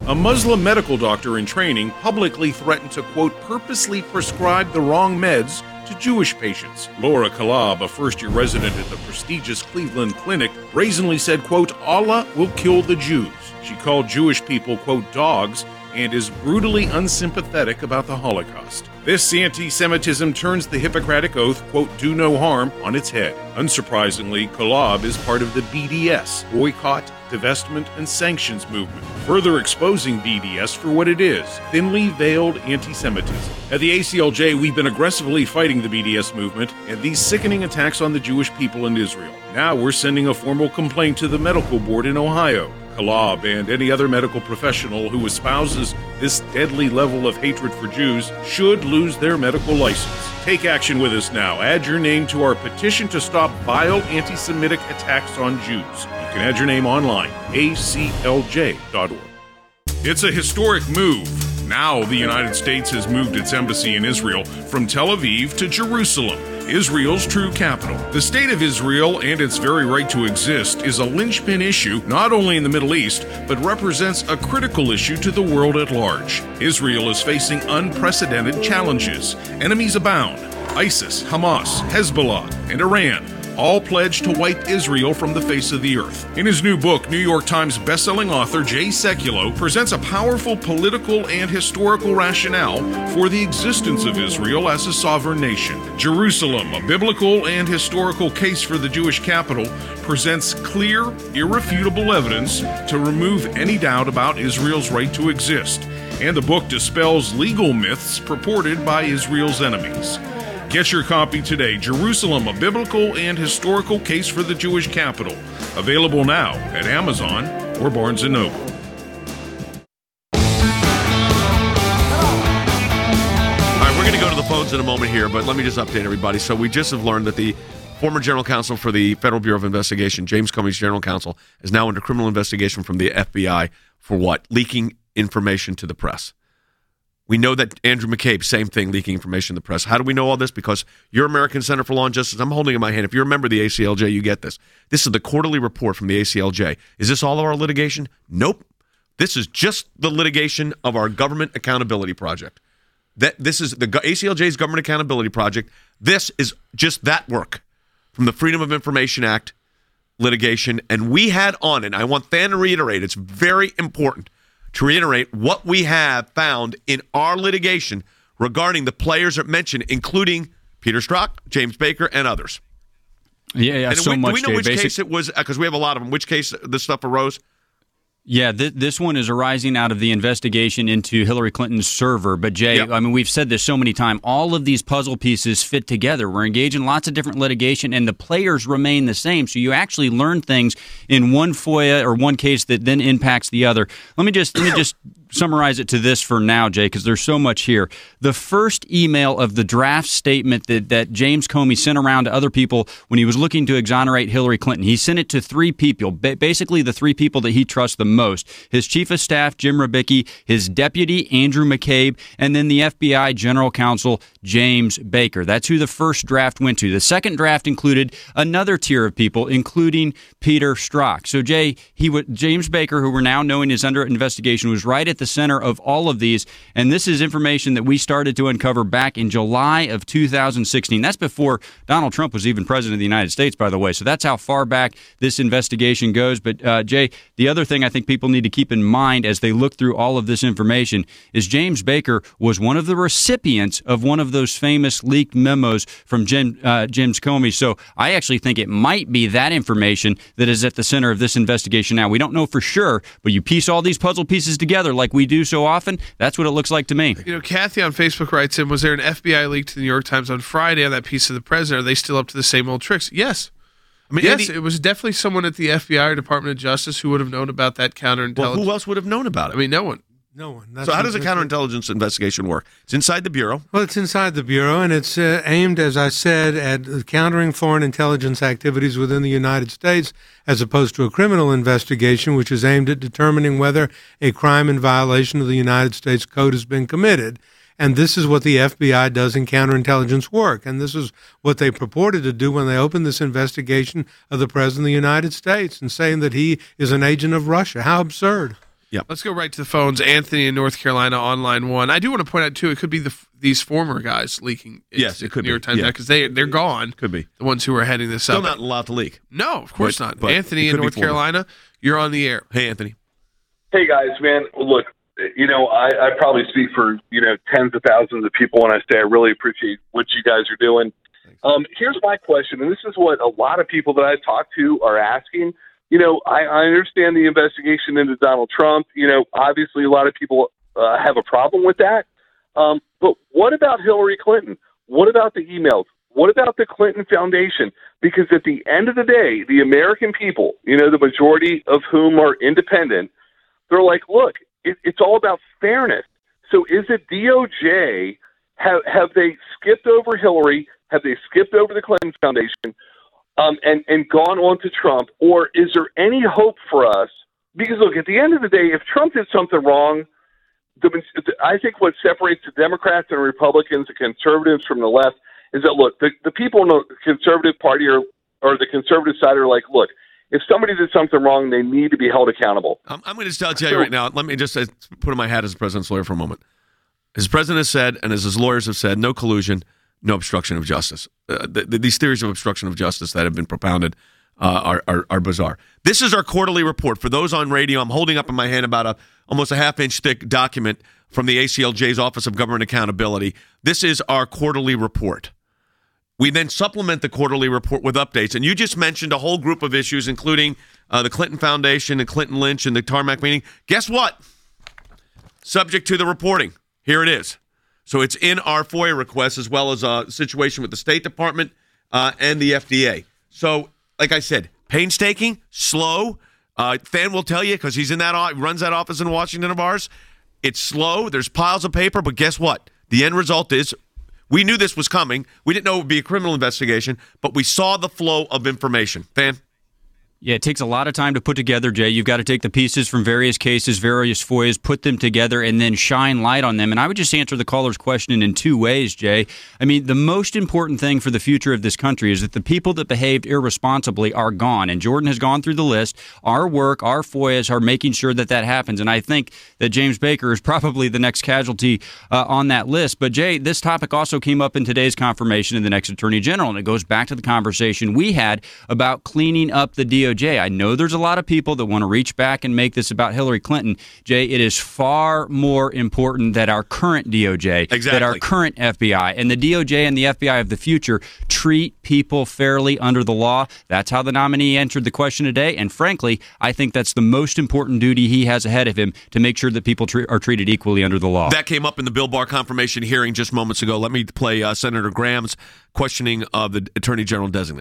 A Muslim medical doctor in training publicly threatened to, quote, purposely prescribe the wrong meds to Jewish patients. Laura Kalab, a first-year resident at the prestigious Cleveland Clinic, brazenly said, quote, Allah will kill the Jews. She called Jewish people, quote, dogs, and is brutally unsympathetic about the Holocaust. This anti-Semitism turns the Hippocratic Oath, quote, do no harm, on its head. Unsurprisingly, Kalab is part of the B D S, Boycott, Divestment, and Sanctions movement, further exposing B D S for what it is, thinly veiled anti-Semitism. At the A C L J, we've been aggressively fighting the B D S movement and these sickening attacks on the Jewish people in Israel. Now we're sending a formal complaint to the medical board in Ohio. Kalab and any other medical professional who espouses this deadly level of hatred for Jews should lose their medical license. Take action with us now. Add your name to our petition to stop vile anti-Semitic attacks on Jews. You can add your name online, A C L J dot org. It's a historic move. Now the United States has moved its embassy in Israel from Tel Aviv to Jerusalem, Israel's true capital. The state of Israel and its very right to exist is a linchpin issue not only in the Middle East, but represents a critical issue to the world at large. Israel is facing unprecedented challenges. Enemies abound. ISIS, Hamas, Hezbollah, and Iran all pledged to wipe Israel from the face of the earth. In his new book, New York Times bestselling author Jay Sekulow presents a powerful political and historical rationale for the existence of Israel as a sovereign nation. Jerusalem, a biblical and historical case for the Jewish capital, presents clear, irrefutable evidence to remove any doubt about Israel's right to exist. And the book dispels legal myths purported by Israel's enemies. Get your copy today, Jerusalem, a biblical and historical case for the Jewish capital. Available now at Amazon or Barnes and Noble. All right, we're going to go to the phones in a moment here, but let me just update everybody. So we just have learned that the former general counsel for the Federal Bureau of Investigation, James Comey's general counsel, is now under criminal investigation from the F B I for what? Leaking information to the press. We know that Andrew McCabe, same thing, leaking information to the press. How do we know all this? Because your American Center for Law and Justice, I'm holding it in my hand. If you're a member of the A C L J, you get this. This is the quarterly report from the A C L J. Is this all of our litigation? Nope. This is just the litigation of our Government Accountability Project. That This is the A C L J's Government Accountability Project. This is just that work from the Freedom of Information Act litigation. And we had on it, I want Than to reiterate, it's very important to reiterate what we have found in our litigation regarding the players that mentioned, including Peter Strzok, James Baker, and others. Yeah, yeah, and so we, much. Do we know Jay, which basic- case it was? Because we have a lot of them. Which case this stuff arose? Yeah, th- this one is arising out of the investigation into Hillary Clinton's server. But, Jay, yep. I mean, we've said this so many times. All of these puzzle pieces fit together. We're engaged in lots of different litigation, and the players remain the same. So you actually learn things in one FOIA or one case that then impacts the other. Let me just let me just summarize it to this for now, Jay, because there's so much here. The first email of the draft statement that, that James Comey sent around to other people when he was looking to exonerate Hillary Clinton, he sent it to three people, basically the three people that he trusts the most. His chief of staff, Jim Rybicki, his deputy, Andrew McCabe, and then the F B I general counsel, James Baker. That's who the first draft went to. The second draft included another tier of people, including Peter Strzok. So, Jay, he w- James Baker, who we're now knowing is under investigation, was right at the center of all of these, and this is information that we started to uncover back in July of two thousand sixteen. That's before Donald Trump was even president of the United States, by the way, so that's how far back this investigation goes. But, uh, Jay, the other thing I think people need to keep in mind as they look through all of this information is James Baker was one of the recipients of one of those famous leaked memos from Jim, uh, James Comey, so I actually think it might be that information that is at the center of this investigation now. We don't know for sure, but you piece all these puzzle pieces together like we do so often, that's what it looks like to me. You know, Kathy on Facebook writes in, was there an F B I leak to the New York Times on Friday on that piece of the president? Are they still up to the same old tricks? Yes. I mean, yes, Andy, it was definitely someone at the F B I or Department of Justice who would have known about that counterintelligence. Well, who else would have known about it? I mean, no one. No one. That's so how does a counterintelligence investigation work? It's inside the Bureau. Well, it's inside the Bureau, and it's uh, aimed, as I said, at countering foreign intelligence activities within the United States, as opposed to a criminal investigation, which is aimed at determining whether a crime in violation of the United States Code has been committed. And this is what the F B I does in counterintelligence work. And this is what they purported to do when they opened this investigation of the President of the United States and saying that he is an agent of Russia. How absurd. Yep. Let's go right to the phones. Anthony in North Carolina on line one. I do want to point out, too, it could be the these former guys leaking. Yes, it could New York be. Times Yeah. because they, they're gone. Could be. The ones who are heading this Still up. not allowed to leak. No, of course But- not. but Anthony it in could be North former. Carolina, you're on the air. Hey, Anthony. Hey guys, man. Look, you know, I, I probably speak for you know tens of thousands of people when I say I really appreciate what you guys are doing. Um, here's my question, and this is what a lot of people that I talk to are asking. You know, I, I understand the investigation into Donald Trump. You know, obviously a lot of people uh, have a problem with that. Um, but what about Hillary Clinton? What about the emails? What about the Clinton Foundation? Because at the end of the day, the American people, you know, the majority of whom are independent, they're like, look, it, it's all about fairness. So is it D O J? Have, have they skipped over Hillary? Have they skipped over the Clinton Foundation um, and, and gone on to Trump? Or is there any hope for us? Because, look, at the end of the day, if Trump did something wrong, the, I think what separates the Democrats and Republicans, the conservatives from the left, is that, look, the, the people in the conservative party or, or the conservative side are like, look, if somebody did something wrong, they need to be held accountable. I'm, I'm going to tell you right now, let me just uh, put on my hat as the president's lawyer for a moment. As the president has said, and as his lawyers have said, no collusion, no obstruction of justice. Uh, the, the, these theories of obstruction of justice that have been propounded uh, are, are, are bizarre. This is our quarterly report. For those on radio, I'm holding up in my hand about a almost a half-inch thick document from the A C L J's Office of Government Accountability. This is our quarterly report. We then supplement the quarterly report with updates. And you just mentioned a whole group of issues, including uh, the Clinton Foundation and Clinton Lynch and the tarmac meeting. Guess what? Subject to the reporting. Here it is. So it's in our FOIA request, as well as a situation with the State Department uh, and the F D A. So, like I said, painstaking, slow. Uh, Than will tell you, because he's in that, runs that office in Washington of ours. It's slow. There's piles of paper, but guess what? The end result is we knew this was coming. We didn't know it would be a criminal investigation, but we saw the flow of information. Than? Yeah, it takes a lot of time to put together, Jay. You've got to take the pieces from various cases, various FOIAs, put them together, and then shine light on them. And I would just answer the caller's question in two ways, Jay. I mean, the most important thing for the future of this country is that the people that behaved irresponsibly are gone. And Jordan has gone through the list. Our work, our FOIAs are making sure that that happens. And I think that James Baker is probably the next casualty uh, on that list. But, Jay, this topic also came up in today's confirmation of the next Attorney General. And it goes back to the conversation we had about cleaning up the D O J. I know there's a lot of people that want to reach back and make this about Hillary Clinton. Jay, it is far more important that our current D O J, exactly. that our current F B I, and the D O J and the F B I of the future treat people fairly under the law. That's how the nominee answered the question today. And frankly, I think that's the most important duty he has ahead of him, to make sure that people tre- are treated equally under the law. That came up in the Bill Barr confirmation hearing just moments ago. Let me play uh, Senator Graham's questioning of the Attorney General designate.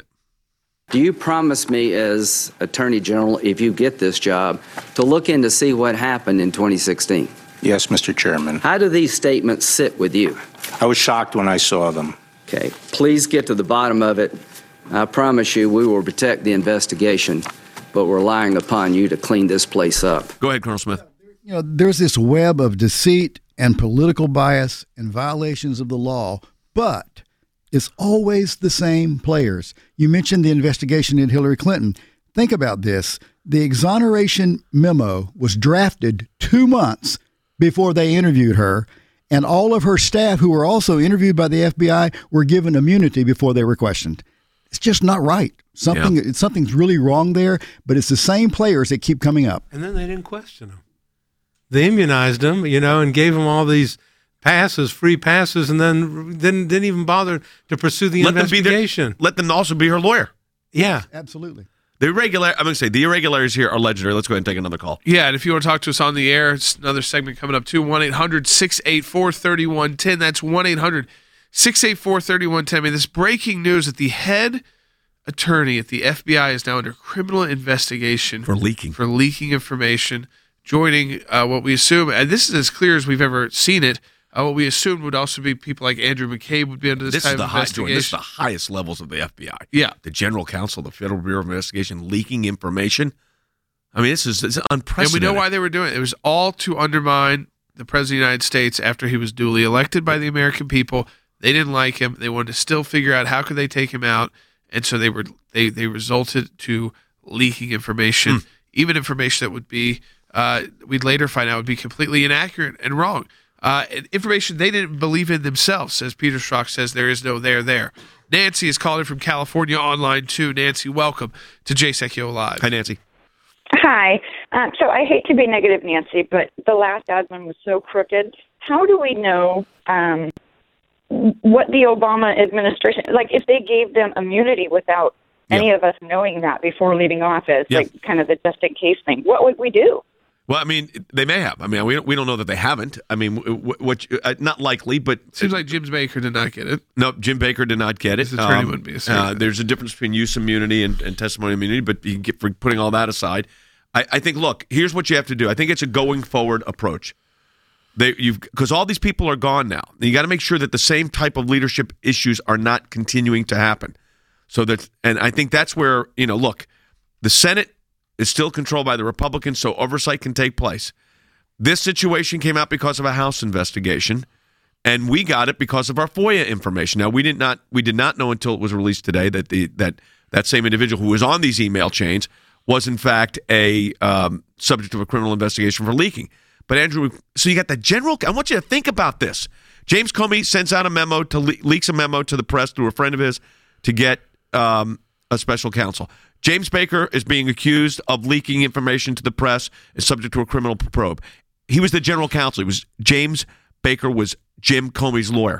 Do you promise me as Attorney General, if you get this job, to look in to see what happened in twenty sixteen? Yes, Mister Chairman. How do these statements sit with you? I was shocked when I saw them. Okay, please get to the bottom of it. I promise you we will protect the investigation, but we're relying upon you to clean this place up. Go ahead, Colonel Smith. You know, there's this web of deceit and political bias and violations of the law, but it's always the same players. You mentioned the investigation into Hillary Clinton. Think about this. The exoneration memo was drafted two months before they interviewed her, and all of her staff, who were also interviewed by the F B I, were given immunity before they were questioned. It's just not right. Something, yeah. Something's really wrong there, but it's the same players that keep coming up. And then they didn't question them. They immunized them, you know, and gave them all these passes, free passes, and then didn't didn't even bother to pursue the let investigation. Them be their, let them also be her lawyer. Yeah, absolutely. The irregular, I'm going to say the irregularities here are legendary. Let's go ahead and take another call. Yeah, and if you want to talk to us on the air, it's another segment coming up too. one eight hundred six eight four three one one zero. That's one eight hundred six eight four three one one zero. I mean, this breaking news that the head attorney at the F B I is now under criminal investigation for leaking for leaking information, joining uh, what we assume, and this is as clear as we've ever seen it. Uh, what we assumed would also be people like Andrew McCabe would be under this, this type is the of high, investigation. This is the highest levels of the F B I. Yeah. The General Counsel, the Federal Bureau of Investigation, leaking information. I mean, this is, this is unprecedented. And we know why they were doing it. It was all to undermine the President of the United States after he was duly elected by the American people. They didn't like him. They wanted to still figure out how could they take him out. And so they were they, they resulted to leaking information, mm. even information that would be uh, we'd later find out would be completely inaccurate and wrong. Uh, information they didn't believe in themselves, as Peter Strzok says, there is no there there. Nancy is calling from California online too. Nancy, welcome to Jay Sekulow Live. Hi, Nancy. Hi. Um, so I hate to be negative, Nancy, but the last admin was so crooked. How do we know um, what the Obama administration, like if they gave them immunity without yeah. any of us knowing that before leaving office, yeah. like kind of the just in case thing, what would we do? Well, I mean, they may have. I mean, we don't, we don't know that they haven't. I mean, what, what uh, not likely, but seems like Jim Baker did not get it. No, Jim Baker did not get it. His attorney um, wouldn't be a uh, There's a difference between use immunity and, and testimony immunity, but you can get for putting all that aside. I, I think. Look, here's what you have to do. I think it's a going forward approach. They, you've because all these people are gone now. You got to make sure that the same type of leadership issues are not continuing to happen. So that, and I think that's where you know. Look, the Senate is still controlled by the Republicans, so oversight can take place. This situation came out because of a House investigation, and we got it because of our FOIA information. Now, we did not we did not know until it was released today that the that that same individual who was on these email chains was in fact a um, subject of a criminal investigation for leaking. But Andrew, so you got the general. I want you to think about this. James Comey sends out a memo to le- leaks a memo to the press through a friend of his to get um, a special counsel. James Baker is being accused of leaking information to the press, is subject to a criminal probe. He was the general counsel. He was James Baker was Jim Comey's lawyer.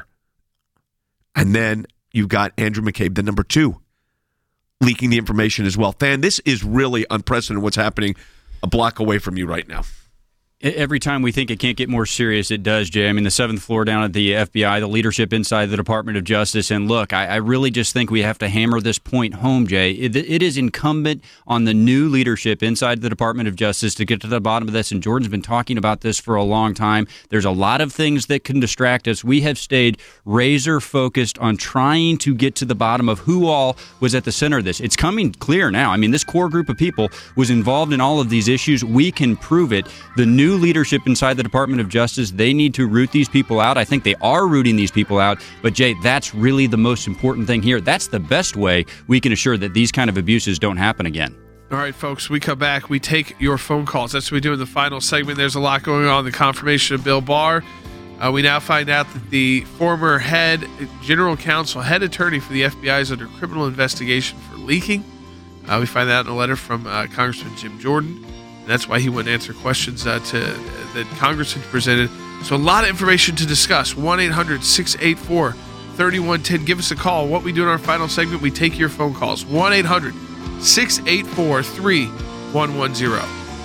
And then you've got Andrew McCabe, the number two, leaking the information as well. Than, this is really unprecedented what's happening a block away from you right now. Every time we think it can't get more serious, it does, Jay. I mean, the seventh floor down at the F B I, the leadership inside the Department of Justice. And look, I, I really just think we have to hammer this point home, Jay. It, it is incumbent on the new leadership inside the Department of Justice to get to the bottom of this. And Jordan's been talking about this for a long time. There's a lot of things that can distract us. We have stayed razor focused on trying to get to the bottom of who all was at the center of this. It's coming clear now. I mean, this core group of people was involved in all of these issues. We can prove it. The new New leadership inside the Department of Justice, they need to root these people out. I think they are rooting these people out. But, Jay, that's really the most important thing here. That's the best way we can assure that these kind of abuses don't happen again. All right, folks, we come back. We take your phone calls. That's what we do in the final segment. There's a lot going on. The confirmation of Bill Barr. Uh, we now find out that the former head general counsel, head attorney for the F B I is under criminal investigation for leaking. Uh, we find that in a letter from uh, Congressman Jim Jordan. That's why he wouldn't answer questions uh, to uh, that Congress had presented. So a lot of information to discuss. one eight hundred six eight four three one one zero. Give us a call. What we do in our final segment, we take your phone calls. one eight hundred six eight four three one one zero.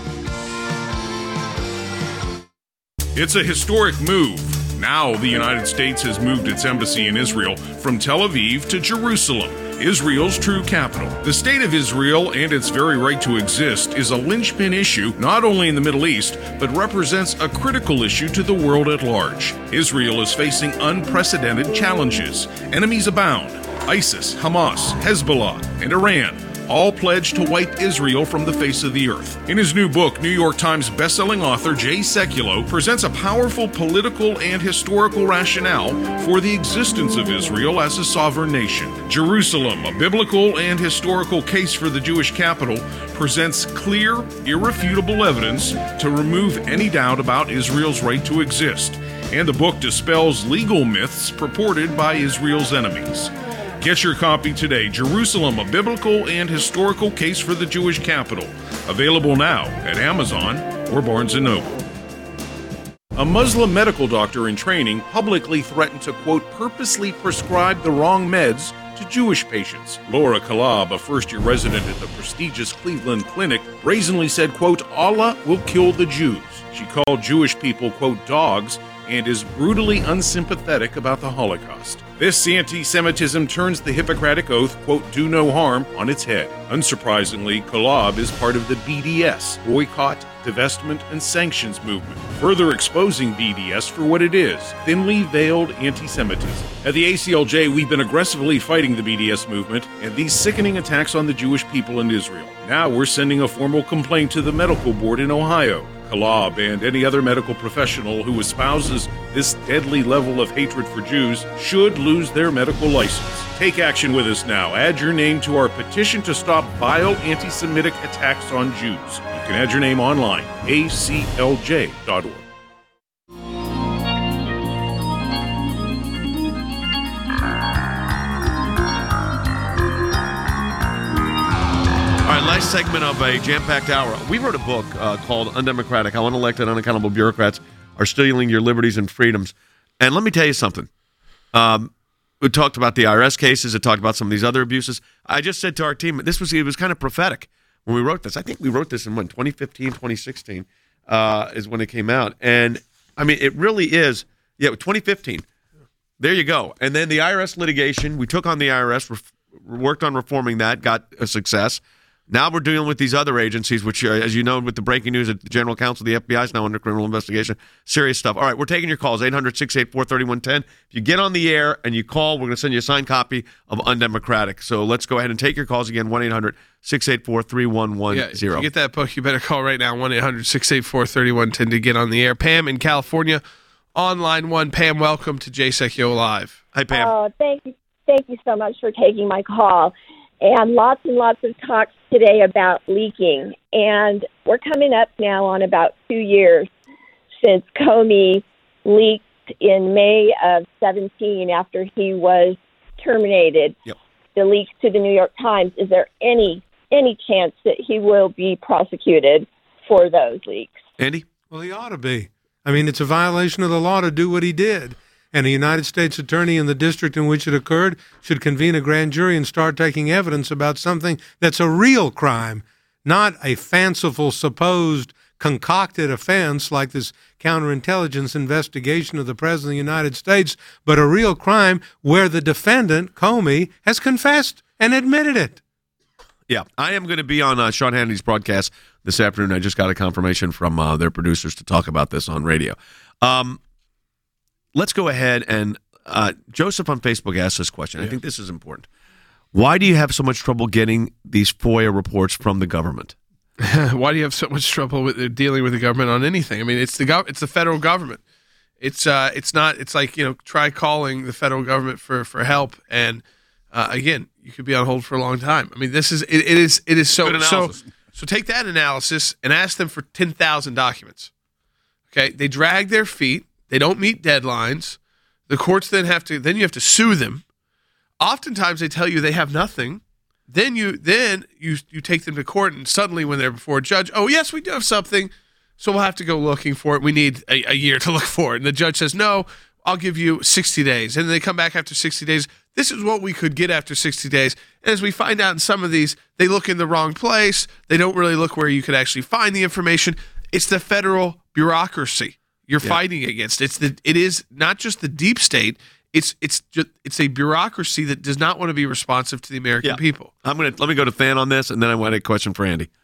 It's a historic move. Now the United States has moved its embassy in Israel from Tel Aviv to Jerusalem, Israel's true capital. The state of Israel and its very right to exist is a linchpin issue not only in the Middle East, but represents a critical issue to the world at large. Israel is facing unprecedented challenges. Enemies abound. ISIS, Hamas, Hezbollah, and Iran all pledged to wipe Israel from the face of the earth. In his new book, New York Times bestselling author Jay Sekulow presents a powerful political and historical rationale for the existence of Israel as a sovereign nation. Jerusalem, a biblical and historical case for the Jewish capital, presents clear, irrefutable evidence to remove any doubt about Israel's right to exist. And the book dispels legal myths purported by Israel's enemies. Get your copy today. Jerusalem, a biblical and historical case for the Jewish capital. Available now at Amazon or Barnes and Noble. A Muslim medical doctor in training publicly threatened to, quote, purposely prescribe the wrong meds to Jewish patients. Laura Kalab, a first-year resident at the prestigious Cleveland Clinic, brazenly said, quote, Allah will kill the Jews. She called Jewish people, quote, dogs, and is brutally unsympathetic about the Holocaust. This anti-Semitism turns the Hippocratic Oath, quote, do no harm, on its head. Unsurprisingly, Kalab is part of the B D S, Boycott, Divestment, and Sanctions movement, further exposing B D S for what it is, thinly veiled anti-Semitism. At the A C L J, we've been aggressively fighting the B D S movement and these sickening attacks on the Jewish people in Israel. Now we're sending a formal complaint to the medical board in Ohio. Kalab and any other medical professional who espouses this deadly level of hatred for Jews should lose their medical license. Take action with us now. Add your name to our petition to stop vile anti-Semitic attacks on Jews. You can add your name online, A C L J dot org. All right, last segment of a jam-packed hour. We wrote a book uh, called Undemocratic, How Unelected, Unaccountable Bureaucrats Are Stealing Your Liberties and Freedoms. And let me tell you something. Um, we talked about the I R S cases. It talked about some of these other abuses. I just said to our team, this was it was kind of prophetic when we wrote this. I think we wrote this in, when, twenty fifteen, twenty sixteen uh, is when it came out. And, I mean, it really is, yeah, twenty fifteen. There you go. And then the I R S litigation, we took on the I R S, ref- worked on reforming that, got a success. Now we're dealing with these other agencies, which, uh, as you know, with the breaking news at the General Counsel, the F B I is now under criminal investigation. Serious stuff. All right, we're taking your calls, eight hundred, six eight four, three one one zero. If you get on the air and you call, we're going to send you a signed copy of Undemocratic. So let's go ahead and take your calls again, one eight hundred, six eight four, three one one zero. Yeah, if you get that book, you better call right now, one eight hundred, six eight four, three one one zero to get on the air. Pam in California, on line one. Pam, welcome to J S E C U Live. Hi, Pam. Oh, thank you. Thank you so much for taking my call. And lots and lots of talks today about leaking. And we're coming up now on about two years since Comey leaked in May of seventeen after he was terminated. Yep. The leaks to the New York Times. Is there any any chance that he will be prosecuted for those leaks? Andy? Well, he ought to be. I mean, it's a violation of the law to do what he did. And a United States attorney in the district in which it occurred should convene a grand jury and start taking evidence about something that's a real crime, not a fanciful, supposed, concocted offense like this counterintelligence investigation of the President of the United States, but a real crime where the defendant, Comey, has confessed and admitted it. Yeah, I am going to be on uh, Sean Hannity's broadcast this afternoon. I just got a confirmation from uh, their producers to talk about this on radio. Um Let's go ahead and uh, Joseph on Facebook asked this question. I think this is important. Why do you have so much trouble getting these FOIA reports from the government? Why do you have so much trouble with dealing with the government on anything? I mean, it's the gov- it's the federal government. It's uh, it's not. It's like, you know, try calling the federal government for for help, and uh, again, you could be on hold for a long time. I mean, this is it, it is it is so so so. Take that analysis and ask them for ten thousand documents. Okay, they drag their feet. They don't meet deadlines. The courts then have to, then you have to sue them. Oftentimes they tell you they have nothing. Then you, then you, you take them to court, and suddenly when they're before a judge, oh yes, we do have something, so we'll have to go looking for it. We need a, a year to look for it. And the judge says, no, I'll give you sixty days. And then they come back after sixty days. This is what we could get after sixty days. And as we find out in some of these, they look in the wrong place. They don't really look where you could actually find the information. It's the federal bureaucracy you're yeah. fighting against. It's the it is not just the deep state. It's it's just it's a bureaucracy that does not want to be responsive to the American yeah. people. I'm gonna let me go to Than on this, and then I want a question for Andy.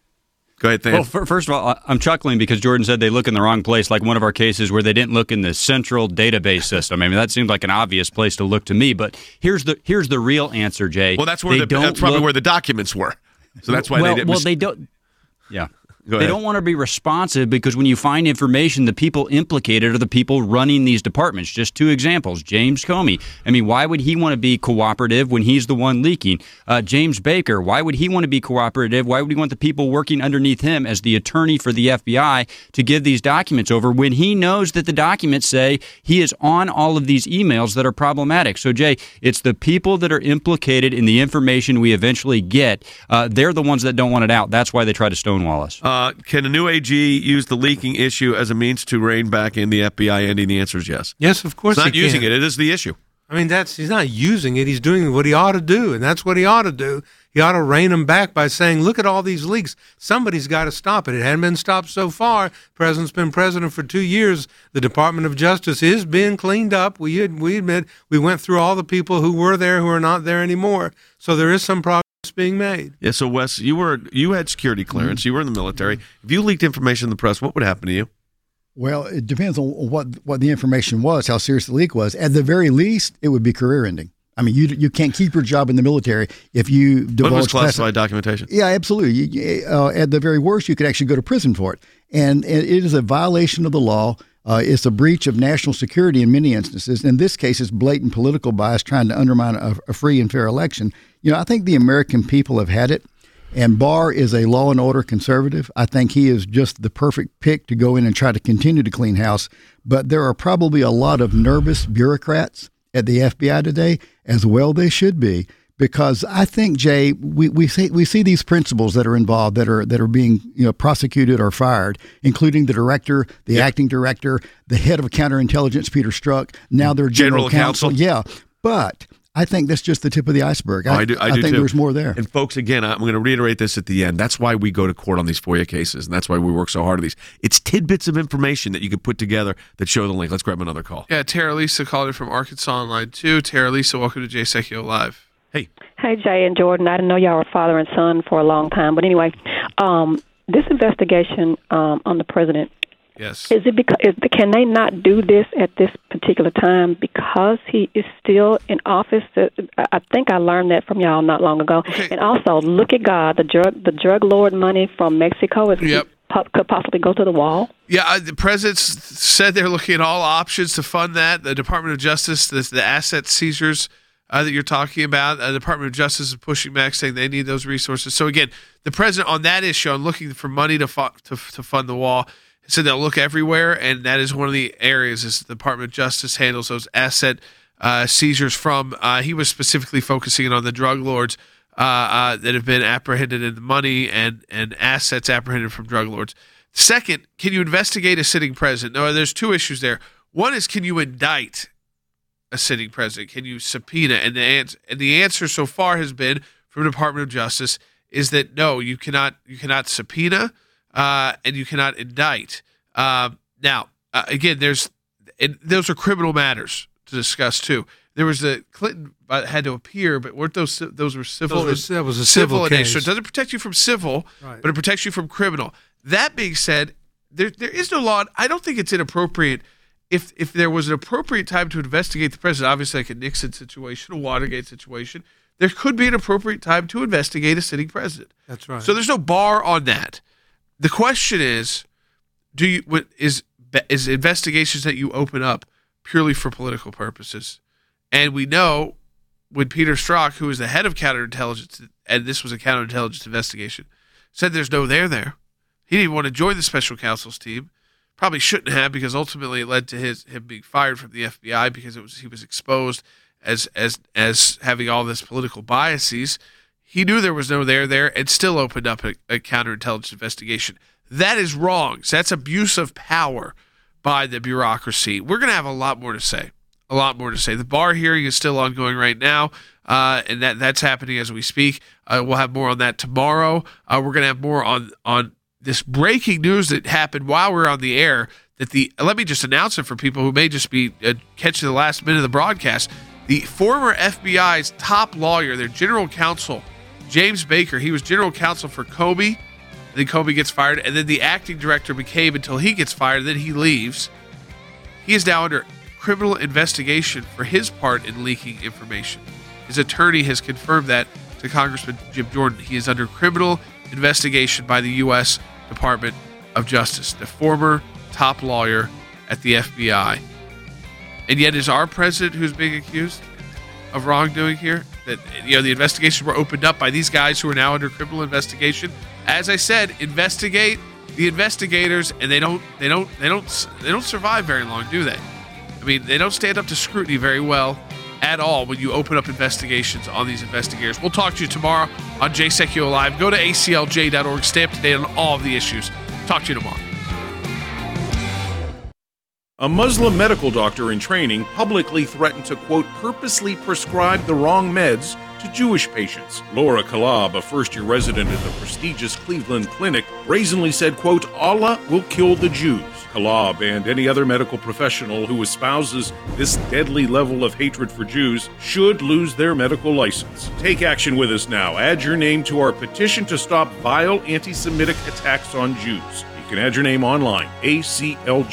Go ahead, Than. Well, for, first of all, I'm chuckling because Jordan said they look in the wrong place, like one of our cases where they didn't look in the central database system. I mean, that seems like an obvious place to look to me. But here's the here's the real answer, Jay. Well, that's where the, that's probably look, where the documents were. So that's why well, they didn't. Well, they don't. Yeah. Go they ahead. don't want to be responsive because when you find information, the people implicated are the people running these departments. Just two examples. James Comey. I mean, why would he want to be cooperative when he's the one leaking? Uh, James Baker. Why would he want to be cooperative? Why would he want the people working underneath him as the attorney for the F B I to give these documents over when he knows that the documents say he is on all of these emails that are problematic? So, Jay, it's the people that are implicated in the information we eventually get. Uh, they're the ones that don't want it out. That's why they try to stonewall us. Uh, can a new A G use the leaking issue as a means to rein back in the F B I, Andy? The answer is yes. Yes, of course. He's not he using can. it. It is the issue. I mean, that's he's not using it. He's doing what he ought to do, and that's what he ought to do. He ought to rein them back by saying, look at all these leaks. Somebody's got to stop it. It hadn't been stopped so far. The president's been president for two years. The Department of Justice is being cleaned up. We, we admit we went through all the people who were there who are not there anymore. So there is some progress being made. Yeah, so Wes, you were you had security clearance. Mm-hmm. You were in the military. If you leaked information in the press, what would happen to you? Well, it depends on what what the information was, how serious the leak was. At the very least, it would be career ending. I mean, you you can't keep your job in the military if you divulge what was classified classified documentation? Yeah, absolutely. You, uh, at the very worst, you could actually go to prison for it, and, and it is a violation of the law. Uh, it's a breach of national security in many instances. In this case, it's blatant political bias trying to undermine a, a free and fair election. You know, I think the American people have had it. And Barr is a law and order conservative. I think he is just the perfect pick to go in and try to continue to clean house. But there are probably a lot of nervous bureaucrats at the F B I today, as well they should be, because I think, Jay, we, we see we see these principals that are involved that are that are being you know prosecuted or fired, including the director, the yep. acting director, the head of counterintelligence, Peter Strzok, now their general, general counsel. counsel. Yeah, but I think that's just the tip of the iceberg. I, oh, I do. I, I do think too. there's more there. And folks, again, I'm going to reiterate this at the end. That's why we go to court on these FOIA cases, and that's why we work so hard on these. It's tidbits of information that you can put together that show the link. Let's grab another call. Yeah, Tara Lisa called in from Arkansas on line two. Tara Lisa, welcome to Jay Sekulow Live. Hey. Hey, Jay and Jordan. I didn't know y'all were father and son for a long time, but anyway, um, this investigation um, on the president. Yes. Is it because is, can they not do this at this particular time because he is still in office? I think I learned that from y'all not long ago. Okay. And also, look at God, the drug the drug lord money from Mexico is yep. could possibly go to the wall. Yeah, uh, the president said they're looking at all options to fund that. The Department of Justice, the, the asset seizures uh, that you're talking about, uh, the Department of Justice is pushing back, saying they need those resources. So again, the president on that issue, on looking for money to fu- to, to fund the wall. So they'll look everywhere, and that is one of the areas is the Department of Justice handles those asset uh, seizures from. Uh, he was specifically focusing on the drug lords uh, uh, that have been apprehended in money and, and assets apprehended from drug lords. Second, can you investigate a sitting president? No, there's two issues there. One is, can you indict a sitting president? Can you subpoena? And the answer, and the answer so far has been from the Department of Justice is that no, you cannot you cannot subpoena. Uh, and you cannot indict. Uh, now, uh, again, there's and those are criminal matters to discuss too. There was the Clinton uh, had to appear, but weren't those those were civil? Those were, that was a civil, civil case. So it doesn't protect you from civil, right. but it protects you from criminal. That being said, there there is no law. I don't think it's inappropriate. If if there was an appropriate time to investigate the president, obviously like a Nixon situation, a Watergate situation, there could be an appropriate time to investigate a sitting president. That's right. So there's no bar on that. The question is, do you what, is is investigations that you open up purely for political purposes? And we know when Peter Strzok, who is the head of counterintelligence, and this was a counterintelligence investigation, said there's no there there. He didn't even want to join the special counsel's team. Probably shouldn't have, because ultimately it led to his him being fired from the F B I because it was he was exposed as as as having all this political biases. He knew there was no there there and still opened up a, a counterintelligence investigation. That is wrong. So that's abuse of power by the bureaucracy. We're going to have a lot more to say. A lot more to say. The Barr hearing is still ongoing right now, uh, and that that's happening as we speak. Uh, we'll have more on that tomorrow. Uh, we're going to have more on on this breaking news that happened while we we're on the air. That the let me just announce it for people who may just be uh, catching the last minute of the broadcast. The former F B I's top lawyer, their general counsel, James Baker, he was general counsel for Comey, and then Comey gets fired, and then the acting director McCabe until he gets fired, and then he leaves. He is now under criminal investigation for his part in leaking information. His attorney has confirmed that to Congressman Jim Jordan. He is under criminal investigation by the U S Department of Justice, the former top lawyer at the F B I. And yet is our president who's being accused of wrongdoing here? That, you know, the investigations were opened up by these guys who are now under criminal investigation. As I said, investigate the investigators, and they don't, they don't, they don't, they don't survive very long, do they? I mean, they don't stand up to scrutiny very well at all when you open up investigations on these investigators. We'll talk to you tomorrow on Jay Sekulow Live. Go to A C L J dot org. Stay up to date on all of the issues. Talk to you tomorrow. A Muslim medical doctor in training publicly threatened to, quote, purposely prescribe the wrong meds to Jewish patients. Laura Kalab, a first-year resident at the prestigious Cleveland Clinic, brazenly said, quote, Allah will kill the Jews. Kalab and any other medical professional who espouses this deadly level of hatred for Jews should lose their medical license. Take action with us now. Add your name to our petition to stop vile anti-Semitic attacks on Jews. You can add your name online, A C L J.